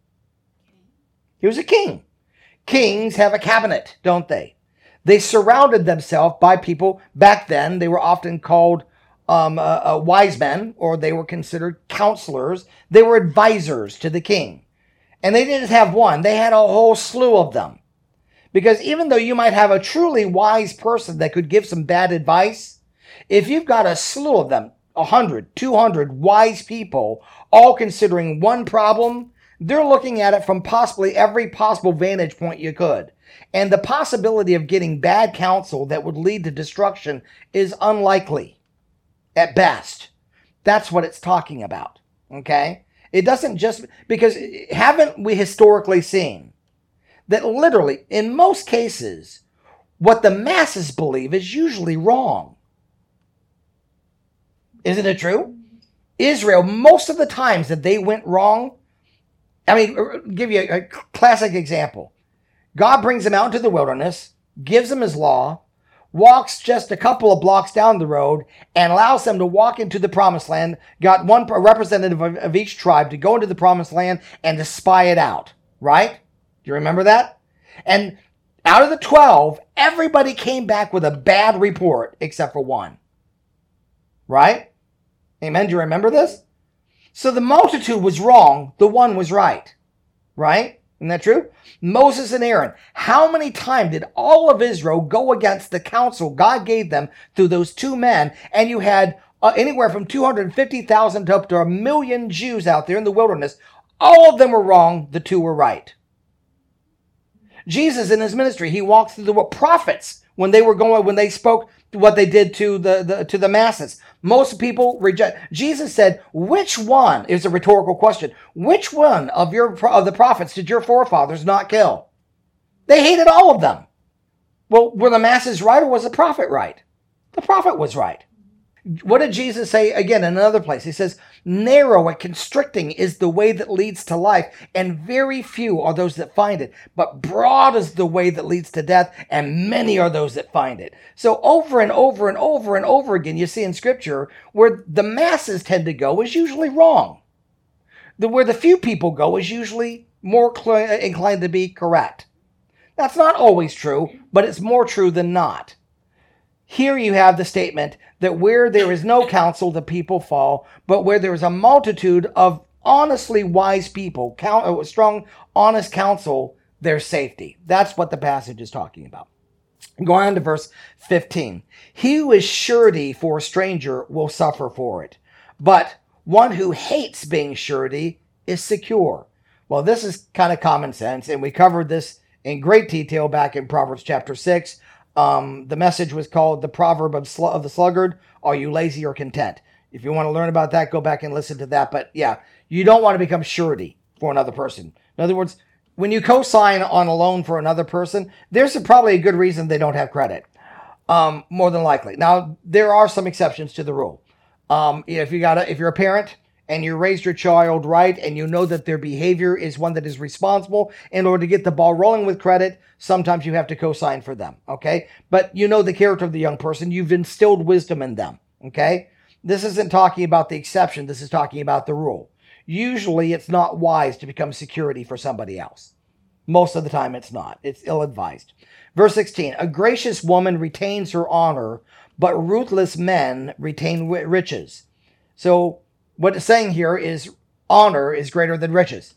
He was a king. Kings have a cabinet, don't they? They surrounded themselves by people. Back then, they were often called um, uh, uh, wise men, or they were considered counselors. They were advisors to the king. And they didn't have one. They had a whole slew of them. Because even though you might have a truly wise person that could give some bad advice, if you've got a slew of them, one hundred, two hundred wise people, all considering one problem, they're looking at it from possibly every possible vantage point you could. And the possibility of getting bad counsel that would lead to destruction is unlikely at best. That's what it's talking about. Okay? It doesn't just, because haven't we historically seen that literally, in most cases, what the masses believe is usually wrong? Isn't it true? Israel, most of the times that they went wrong, I mean, give you a, a classic example. God brings him out into the wilderness, gives him his law, walks just a couple of blocks down the road, and allows them to walk into the promised land. Got one representative of, of each tribe to go into the promised land and to spy it out, right? Do you remember that? And out of the twelve, everybody came back with a bad report except for one, right? Amen. Do you remember this? So the multitude was wrong. The one was right, right? Isn't that true? Moses and Aaron. How many times did all of Israel go against the counsel God gave them through those two men? And you had uh, anywhere from two hundred fifty thousand to up to a million Jews out there in the wilderness. All of them were wrong. The two were right. Jesus in his ministry, he walked through the prophets when they were going, when they spoke what they did to the, the to the masses. Most people reject. Jesus said, which one, is a rhetorical question, which one of your of the prophets did your forefathers not kill? They hated all of them. Well, were the masses right or was the prophet right? The prophet was right. What did Jesus say again in another place? He says, narrow and constricting is the way that leads to life, and very few are those that find it. But broad is the way that leads to death, and many are those that find it. So over and over and over and over again, you see in Scripture, where the masses tend to go is usually wrong. The, where the few people go is usually more cl- inclined to be correct. That's not always true, but it's more true than not. Here you have the statement that where there is no counsel, the people fall, but where there is a multitude of honestly wise people, count, strong, honest counsel, there's safety. That's what the passage is talking about. Going on to verse fifteen. He who is surety for a stranger will suffer for it, but one who hates being surety is secure. Well, this is kind of common sense, and we covered this in great detail back in Proverbs chapter six. Um, the message was called the proverb of, sl- of the sluggard. Are you lazy or content? If you want to learn about that, go back and listen to that. But yeah, you don't want to become surety for another person. In other words, when you co-sign on a loan for another person, there's a, probably a good reason they don't have credit. Um, more than likely. Now, there are some exceptions to the rule. Um, if you got a, if you're a parent and you raised your child right and you know that their behavior is one that is responsible, in order to get the ball rolling with credit, sometimes you have to co-sign for them, okay? But you know the character of the young person. You've instilled wisdom in them, okay? This isn't talking about the exception. This is talking about the rule. Usually it's not wise to become security for somebody else. Most of the time it's not. It's ill-advised. Verse sixteen, a gracious woman retains her honor, but ruthless men retain riches. So what it's saying here is honor is greater than riches.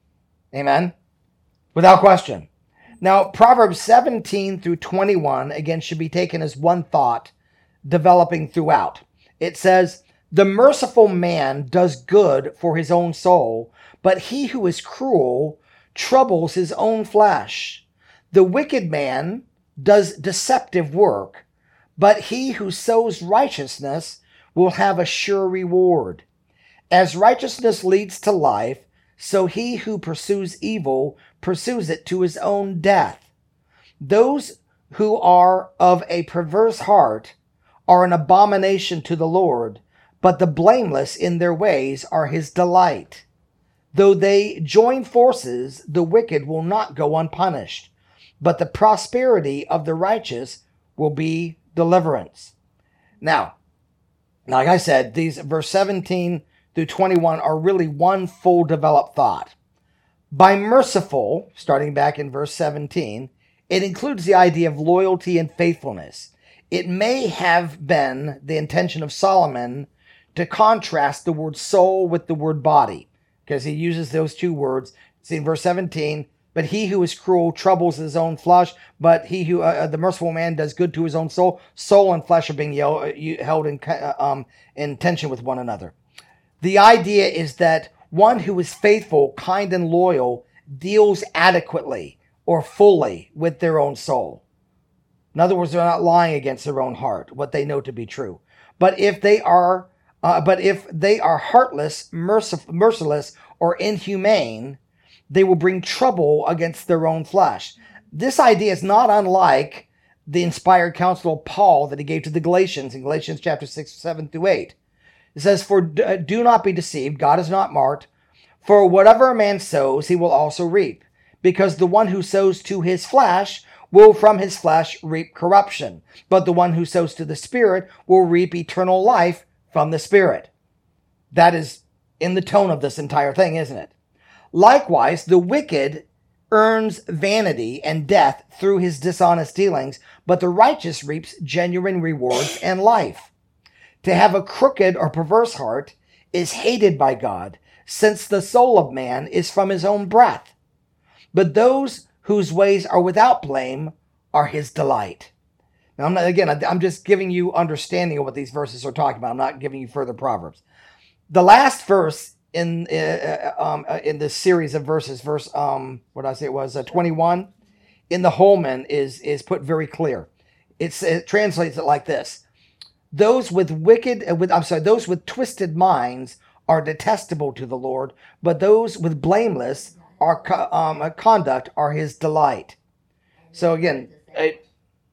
Amen? Without question. Now, Proverbs seventeen through twenty-one, again, should be taken as one thought developing throughout. It says, the merciful man does good for his own soul, but he who is cruel troubles his own flesh. The wicked man does deceptive work, but he who sows righteousness will have a sure reward. As righteousness leads to life, so he who pursues evil pursues it to his own death. Those who are of a perverse heart are an abomination to the Lord, but the blameless in their ways are his delight. Though they join forces, the wicked will not go unpunished, but the prosperity of the righteous will be deliverance. Now, like I said, these verse seventeen through twenty-one are really one full developed thought. By merciful, starting back in verse seventeen, it includes the idea of loyalty and faithfulness. It may have been the intention of Solomon to contrast the word soul with the word body, because he uses those two words. See in verse seventeen, but he who is cruel troubles his own flesh, but he who, uh, the merciful man does good to his own soul. Soul and flesh are being held in, um, in tension with one another. The idea is that one who is faithful, kind, and loyal deals adequately or fully with their own soul. In other words, they're not lying against their own heart, what they know to be true. But if they are, uh, but if they are heartless, mercif- merciless, or inhumane, they will bring trouble against their own flesh. This idea is not unlike the inspired counsel of Paul that he gave to the Galatians in Galatians chapter six, seven through eight. It says, for do not be deceived, God is not marked, For whatever a man sows, he will also reap. Because the one who sows to his flesh will from his flesh reap corruption. But the one who sows to the Spirit will reap eternal life from the Spirit. That is in the tone of this entire thing, isn't it? Likewise, the wicked earns vanity and death through his dishonest dealings, but the righteous reaps genuine rewards and life. To have a crooked or perverse heart is hated by God, since the soul of man is from his own breath. But those whose ways are without blame are his delight. Now, I'm not, again, I'm just giving you understanding of what these verses are talking about. I'm not giving you further Proverbs. The last verse in uh, um, uh, in this series of verses, verse um, what did I say it was uh, twenty-one, in the Holman is is put very clear. It's, it translates it like this: Those with wicked, uh, with I'm sorry, those with twisted minds are detestable to the Lord, but those with blameless are um, conduct are his delight. So again, it,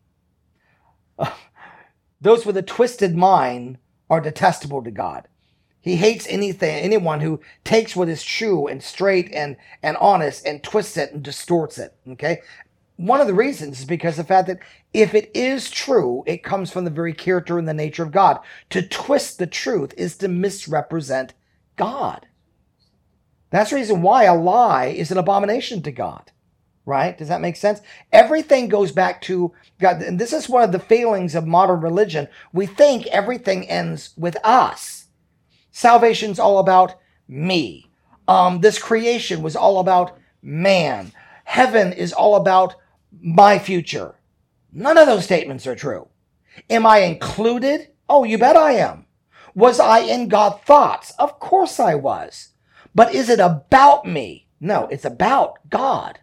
uh, those with a twisted mind are detestable to God. He hates anything, anyone who takes what is true and straight and, and honest and twists it and distorts it. Okay. One of the reasons is because of the fact that if it is true, it comes from the very character and the nature of God. To twist the truth is to misrepresent God. That's the reason why a lie is an abomination to God. Right? Does that make sense? Everything goes back to God. And this is one of the failings of modern religion. We think everything ends with us. Salvation's all about me. Um, this creation was all about man. Heaven is all about my future. None of those statements are true. Am I included? Oh, you bet I am. Was I in God's thoughts? Of course I was. But is it about me? No, it's about God.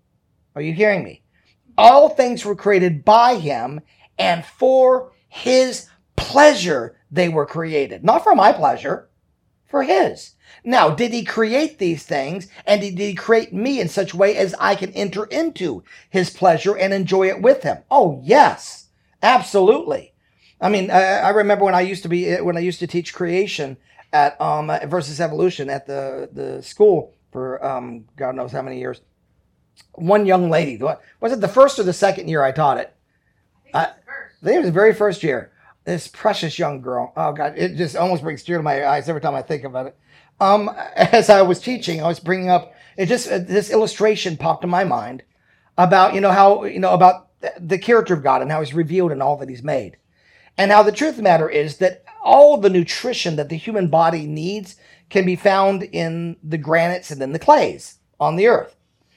Are you hearing me? All things were created by him, and for his pleasure they were created. Not for my pleasure, for his. Now, did he create these things, and did he create me in such a way as I can enter into his pleasure and enjoy it with him? Oh, yes, absolutely. I mean, I, I remember when I used to be, when I used to teach creation at um, Versus Evolution at the, the school for um, God knows how many years. One young lady, was it the first or the second year I taught it? I think it was the first. I think it was the very first year. This precious young girl. Oh, God, it just almost brings tears to my eyes every time I think about it. Um, as I was teaching, I was bringing up, it just, uh, this illustration popped in my mind about, you know, how, you know, about the character of God and how he's revealed in all that he's made. And how the truth of the matter is that all the nutrition that the human body needs can be found in the granites and in the clays on the earth.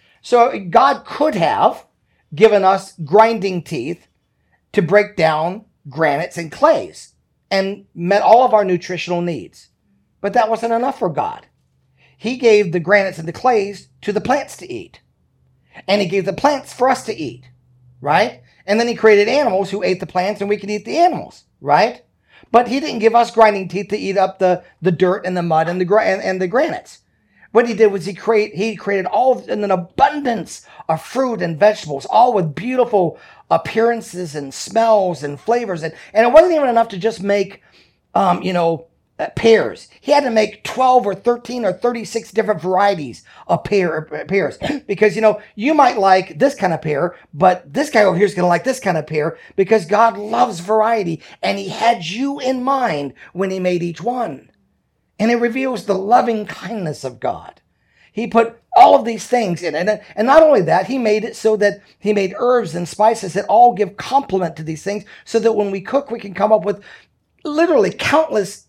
So God could have given us grinding teeth to break down granites and clays and met all of our nutritional needs. But that wasn't enough for God. He gave the granites and the clays to the plants to eat. And he gave the plants for us to eat, right? And then he created animals who ate the plants and we could eat the animals, right? But he didn't give us grinding teeth to eat up the, the dirt and the mud and the, gra- and, and the granites. What he did was he create he created all in an abundance of fruit and vegetables, all with beautiful appearances and smells and flavors. And, and it wasn't even enough to just make, um, you know, uh, pears. He had to make twelve or thirteen or thirty-six different varieties of pear, pears. Because, you know, you might like this kind of pear, but this guy over here is going to like this kind of pear because God loves variety. And he had you in mind when he made each one. And it reveals the loving kindness of God. He put all of these things in it. And not only that, he made it so that he made herbs and spices that all give complement to these things so that when we cook, we can come up with literally countless,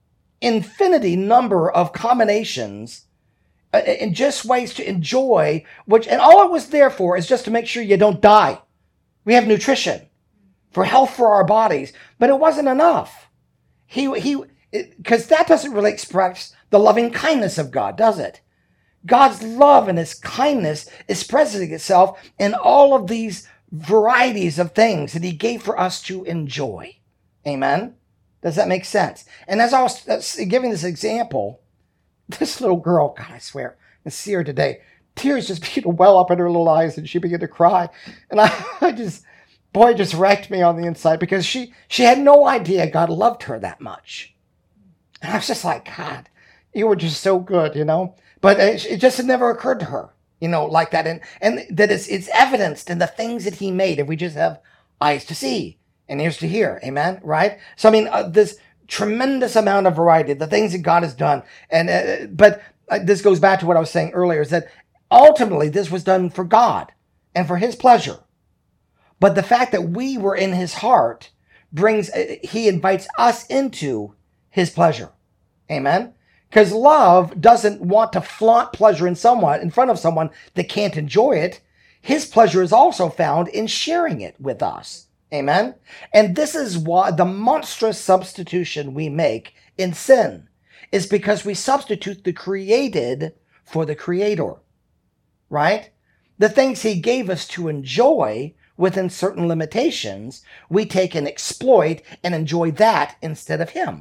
infinity number of combinations uh, in just ways to enjoy, which, and all it was there for is just to make sure you don't die. We have nutrition for health for our bodies, but it wasn't enough. He, he, because that doesn't really express the loving kindness of God, does it? God's love and his kindness is presenting itself in all of these varieties of things that he gave for us to enjoy. Amen? Does that make sense? And as I was giving this example, this little girl, God, I swear, I see her today, tears just began to well up in her little eyes and she began to cry. And I, I just, boy, it just wrecked me on the inside because she, she had no idea God loved her that much. And I was just like, God, you were just so good, you know? But it, it just had never occurred to her, you know, like that. And, and that it's, it's evidenced in the things that he made. If we just have eyes to see and ears to hear. Amen. Right. So, I mean, uh, this tremendous amount of variety, the things that God has done. And, uh, but uh, this goes back to what I was saying earlier, is that ultimately this was done for God and for his pleasure. But the fact that we were in his heart brings, uh, he invites us into his pleasure. Amen. Because love doesn't want to flaunt pleasure in someone, in front of someone that can't enjoy it. His pleasure is also found in sharing it with us. Amen. And this is why the monstrous substitution we make in sin is because we substitute the created for the creator, right? The things he gave us to enjoy within certain limitations, we take and exploit and enjoy that instead of him.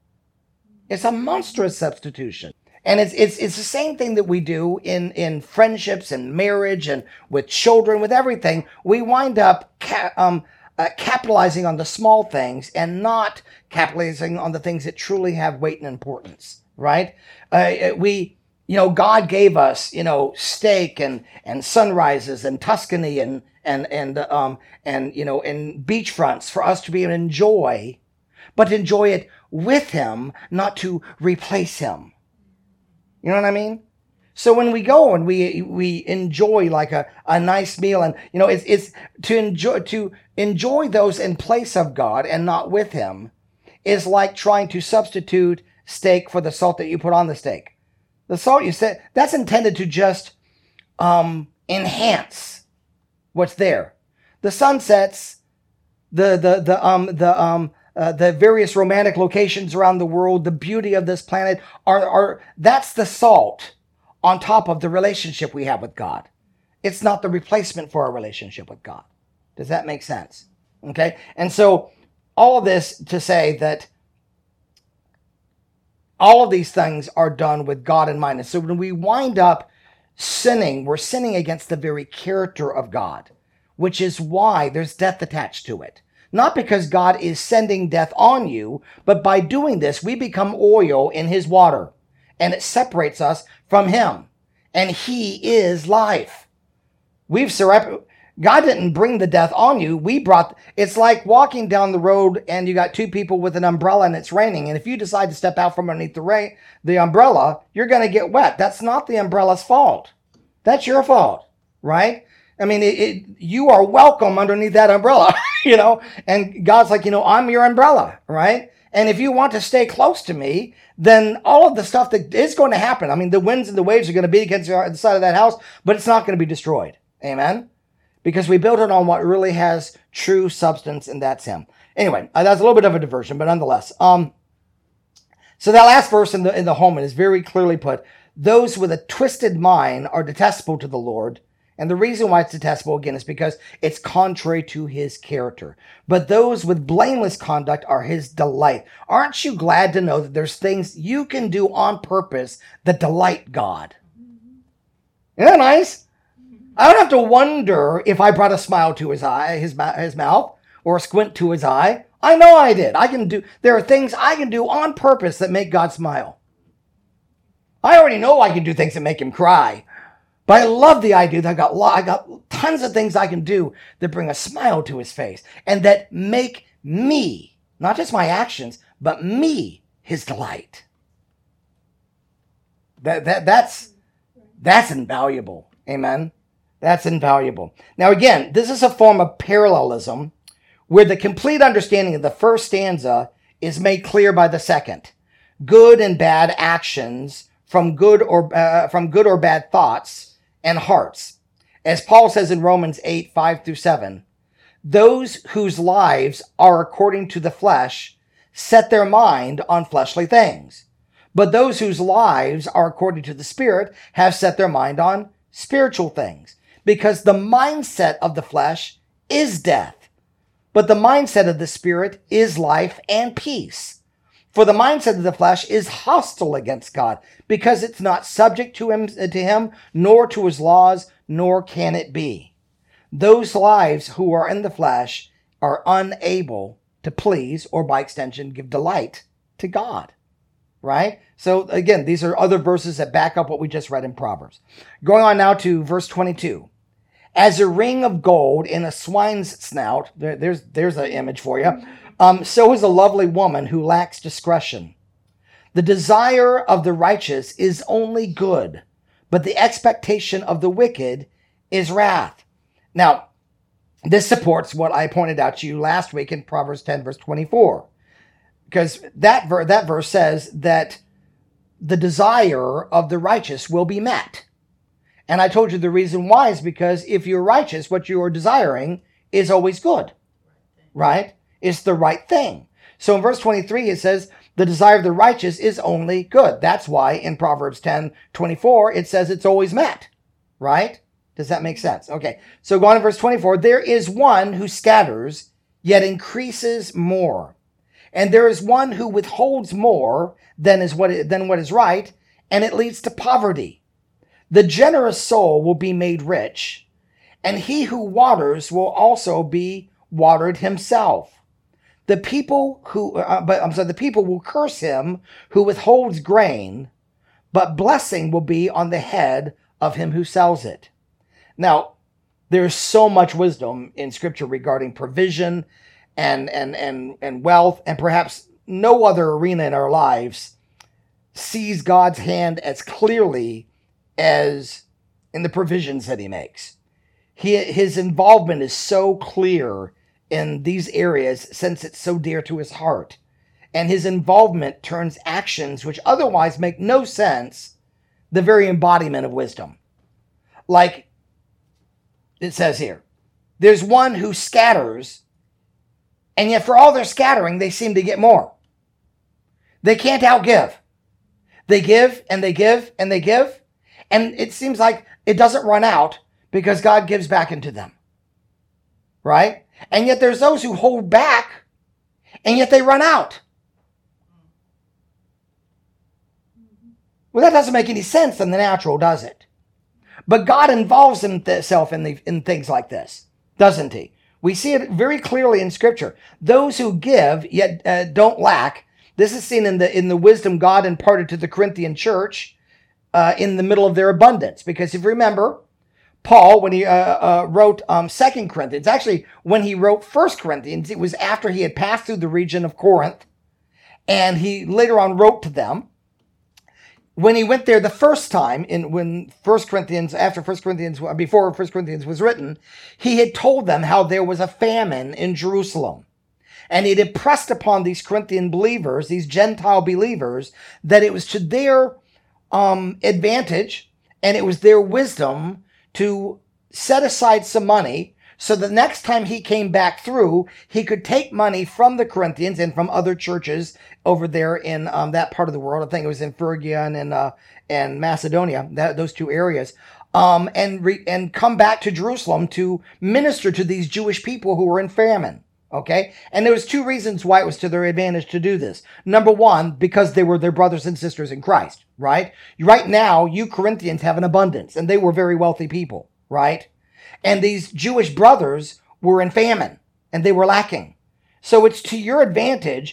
It's a monstrous substitution. And it's, it's, it's the same thing that we do in, in friendships and marriage and with children, with everything. We wind up ca- um, uh, capitalizing on the small things and not capitalizing on the things that truly have weight and importance, right? Uh, we, you know, God gave us, you know, steak and, and sunrises and Tuscany and, and, and, um, and, you know, and beachfronts for us to be able to enjoy, but to enjoy it with him, not to replace him. You know what I mean? So when we go and we we enjoy like a, a nice meal, and you know, it's it's to enjoy to enjoy those in place of God and not with him is like trying to substitute steak for the salt that you put on the steak. The salt you said, that's intended to just um, enhance what's there. The sunsets, the the the um the um Uh, the various romantic locations around the world, the beauty of this planet, are, are that's the salt on top of the relationship we have with God. It's not the replacement for our relationship with God. Does that make sense? Okay? And so all of this to say that all of these things are done with God in mind. And so when we wind up sinning, we're sinning against the very character of God, which is why there's death attached to it. Not because God is sending death on you, but by doing this, we become oil in his water, and it separates us from him. And he is life. We've surrendered. God didn't bring the death on you. We brought, it's like walking down the road and you got two people with an umbrella and it's raining. And if you decide to step out from underneath the rain, the umbrella, you're going to get wet. That's not the umbrella's fault. That's your fault, right? I mean, it, it, you are welcome underneath that umbrella, you know, and God's like, you know, I'm your umbrella, right? And if you want to stay close to me, then all of the stuff that is going to happen, I mean, the winds and the waves are going to beat against the side of that house, but it's not going to be destroyed. Amen? Because we built it on what really has true substance, and that's him. Anyway, uh, that's a little bit of a diversion, but nonetheless. Um, so that last verse in the, in the Holman is very clearly put. Those with a twisted mind are detestable to the Lord. And the reason why it's detestable, again, is because it's contrary to his character. But those with blameless conduct are his delight. Aren't you glad to know that there's things you can do on purpose that delight God? Isn't that nice? I don't have to wonder if I brought a smile to his eye, his, his mouth, or a squint to his eye. I know I did. I can do, there are things I can do on purpose that make God smile. I already know I can do things that make him cry. But I love the idea that I got, I got tons of things I can do that bring a smile to his face and that make me, not just my actions, but me his delight. That, that, that's, that's invaluable. Amen. That's invaluable. Now, again, this is a form of parallelism where the complete understanding of the first stanza is made clear by the second. Good and bad actions from good or, uh, from good or bad thoughts and hearts. As Paul says in Romans eight, five through seven, those whose lives are according to the flesh set their mind on fleshly things. But those whose lives are according to the Spirit have set their mind on spiritual things. Because the mindset of the flesh is death, but the mindset of the Spirit is life and peace. For the mindset of the flesh is hostile against God, because it's not subject to him, to him, nor to his laws, nor can it be. Those lives who are in the flesh are unable to please, or by extension, give delight to God. right? So again, these are other verses that back up what we just read in Proverbs. Going on now to verse twenty-two. As a ring of gold in a swine's snout, there, there's there's an image for you, um, so is a lovely woman who lacks discretion. The desire of the righteous is only good, but the expectation of the wicked is wrath. Now, this supports what I pointed out to you last week in Proverbs ten, verse twenty-four. Because that, ver- that verse says that the desire of the righteous will be met. And I told you the reason why is because if you're righteous, what you are desiring is always good, right? It's the right thing. So in verse twenty-three, it says, the desire of the righteous is only good. That's why in Proverbs ten twenty-four, it says it's always met, right? Does that make sense? Okay. So go on to verse twenty-four. There is one who scatters, yet increases more. And there is one who withholds more than is what than what is right, and it leads to poverty. The generous soul will be made rich, and he who waters will also be watered himself. The people who, uh, but I'm sorry, the people will curse him who withholds grain, but blessing will be on the head of him who sells it. Now, there's so much wisdom in Scripture regarding provision and and and and wealth, and perhaps no other arena in our lives sees God's hand as clearly as in the provisions that he makes. He, his involvement is so clear in these areas since it's so dear to his heart. And his involvement turns actions which otherwise make no sense the very embodiment of wisdom. Like it says here, there's one who scatters, and yet for all their scattering, they seem to get more. They can't outgive. They give and they give and they give. And it seems like it doesn't run out because God gives back into them. Right? And yet there's those who hold back, and yet they run out. Well, that doesn't make any sense in the natural, does it? But God involves himself in, the, in things like this, doesn't he? We see it very clearly in Scripture. Those who give yet uh, don't lack. This is seen in the in the wisdom God imparted to the Corinthian church uh, in the middle of their abundance. Because if you remember, Paul, when he uh, uh, wrote um, Second Corinthians, actually, when he wrote First Corinthians, it was after he had passed through the region of Corinth, and he later on wrote to them. When he went there the first time, in when First Corinthians, after First Corinthians, before First Corinthians was written, he had told them how there was a famine in Jerusalem. And it impressed upon these Corinthian believers, these Gentile believers, that it was to their um, advantage and it was their wisdom to set aside some money so the next time he came back through, he could take money from the Corinthians and from other churches over there in um, that part of the world. I think it was in Phrygia and in, uh, and Macedonia, that, those two areas, um, and re- and come back to Jerusalem to minister to these Jewish people who were in famine. Okay, and there was two reasons why it was to their advantage to do this. Number one, because they were their brothers and sisters in Christ, right? Right now, you Corinthians have an abundance, and they were very wealthy people, right? And these Jewish brothers were in famine, and they were lacking. So it's to your advantage,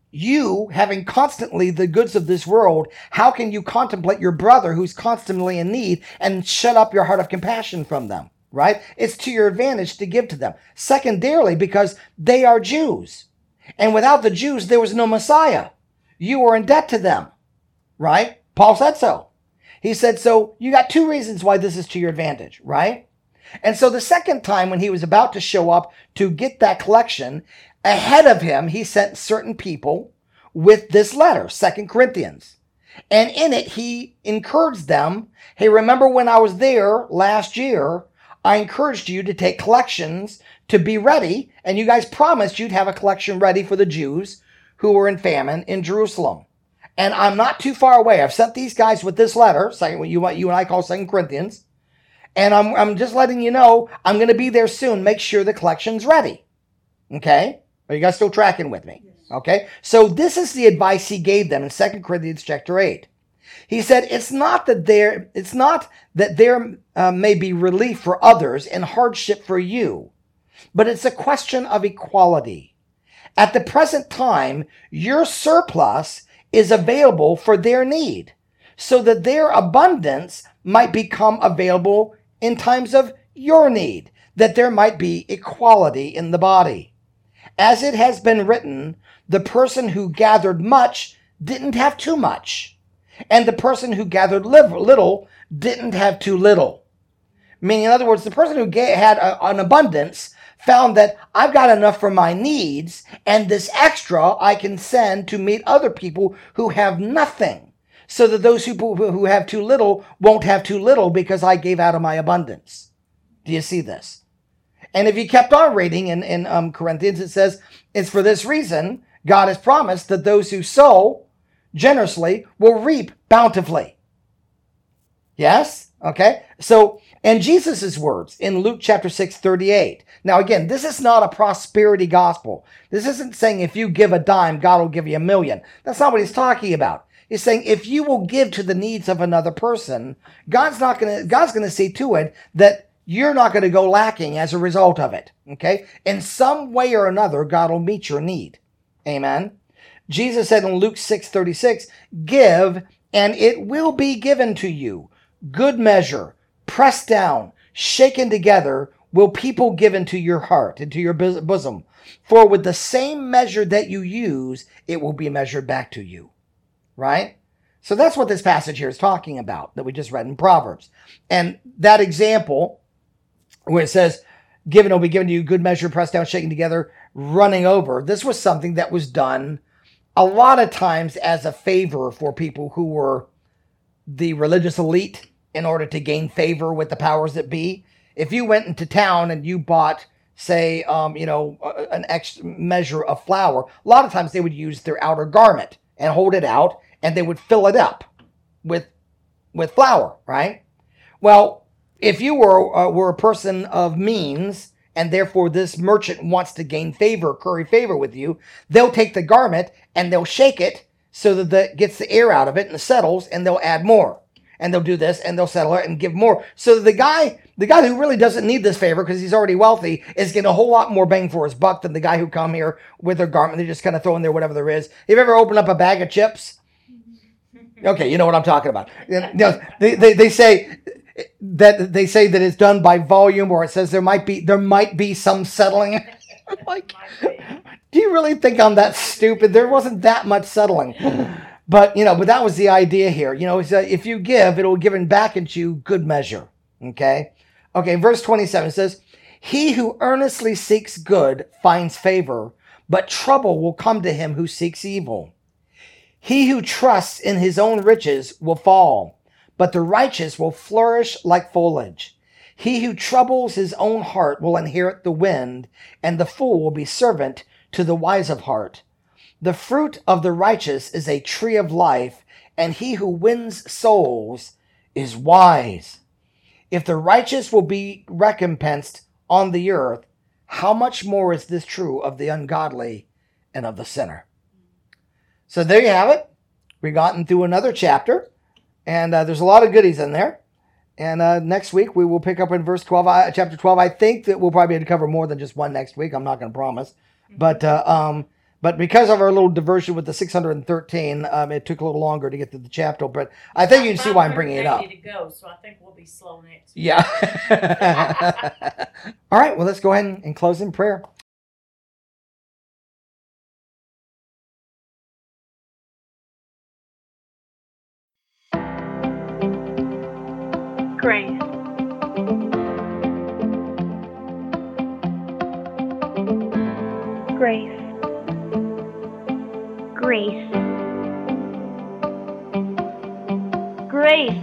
you having constantly the goods of this world, how can you contemplate your brother who's constantly in need and shut up your heart of compassion from them? Right? It's to your advantage to give to them. Secondarily, because they are Jews. And without the Jews, there was no Messiah. You were in debt to them. Right? Paul said so. He said, so you got two reasons why this is to your advantage. Right? And so the second time when he was about to show up to get that collection, ahead of him, he sent certain people with this letter, Second Corinthians. And in it, he encouraged them, hey, remember when I was there last year, I encouraged you to take collections to be ready, and you guys promised you'd have a collection ready for the Jews who were in famine in Jerusalem. And I'm not too far away. I've sent these guys with this letter, what you, you and I call Second Corinthians, and I'm, I'm just letting you know I'm going to be there soon. Make sure the collection's ready. Okay? Are you guys still tracking with me? Okay? So this is the advice he gave them in Second Corinthians chapter eight. He said, it's not that there, it's not that there uh, may be relief for others and hardship for you, but it's a question of equality. At the present time, your surplus is available for their need, so that their abundance might become available in times of your need, that there might be equality in the body. As it has been written, the person who gathered much didn't have too much, and the person who gathered little didn't have too little. Meaning, in other words, the person who had a, an abundance found that I've got enough for my needs, and this extra I can send to meet other people who have nothing, so that those people who have too little won't have too little because I gave out of my abundance. Do you see this? And if you kept on reading in, in um, Corinthians, it says, it's for this reason God has promised that those who sow generously will reap bountifully. Yes? Okay. So, and Jesus' words in Luke chapter six, thirty-eight. Now, again, this is not a prosperity gospel. This isn't saying if you give a dime, God will give you a million. That's not what he's talking about. He's saying if you will give to the needs of another person, God's not going to, God's going to see to it that you're not going to go lacking as a result of it. Okay. In some way or another, God will meet your need. Amen. Jesus said in Luke six, thirty-six, give and it will be given to you. Good measure, pressed down, shaken together, will people give into your heart, into your bosom. For with the same measure that you use, it will be measured back to you. Right? So that's what this passage here is talking about that we just read in Proverbs. And that example where it says, given will be given to you, good measure, pressed down, shaken together, running over. This was something that was done a lot of times as a favor for people who were the religious elite in order to gain favor with the powers that be. If you went into town and you bought, say, um, you know, an extra measure of flour, a lot of times they would use their outer garment and hold it out, and they would fill it up with with flour, right? Well, if you were uh, were a person of means, and therefore this merchant wants to gain favor, curry favor with you, they'll take the garment and they'll shake it so that it gets the air out of it and it settles, and they'll add more. And they'll do this, and they'll settle it and give more. So the guy, the guy who really doesn't need this favor because he's already wealthy is getting a whole lot more bang for his buck than the guy who come here with their garment. They just kind of throw in there whatever there is. Have you ever opened up a bag of chips? Okay, you know what I'm talking about. You know, they, they, they say that they say that it's done by volume, or it says there might be there might be some settling. Like, do you really think I'm that stupid? There wasn't that much settling. But, you know, but that was the idea here. You know, if you give, it will be given back into you good measure. Okay? Okay, verse twenty-seven says, he who earnestly seeks good finds favor, but trouble will come to him who seeks evil. He who trusts in his own riches will fall, but the righteous will flourish like foliage. He who troubles his own heart will inherit the wind, and the fool will be servant to the wise of heart. The fruit of the righteous is a tree of life, and he who wins souls is wise. If the righteous will be recompensed on the earth, how much more is this true of the ungodly and of the sinner? So there you have it. We've gotten through another chapter, and uh, there's a lot of goodies in there. And uh, next week we will pick up in verse twelve, uh, chapter twelve. I think that we'll probably be able to cover more than just one next week. I'm not going to promise, but uh, um. But because of our little diversion with the six hundred thirteen, um, it took a little longer to get to the chapter. But I think you can see why I'm bringing it up. To go, so I think we'll be slow next week. Yeah. All right. Well, let's go ahead and, and close in prayer. Grace. Grace. Grace. Grace.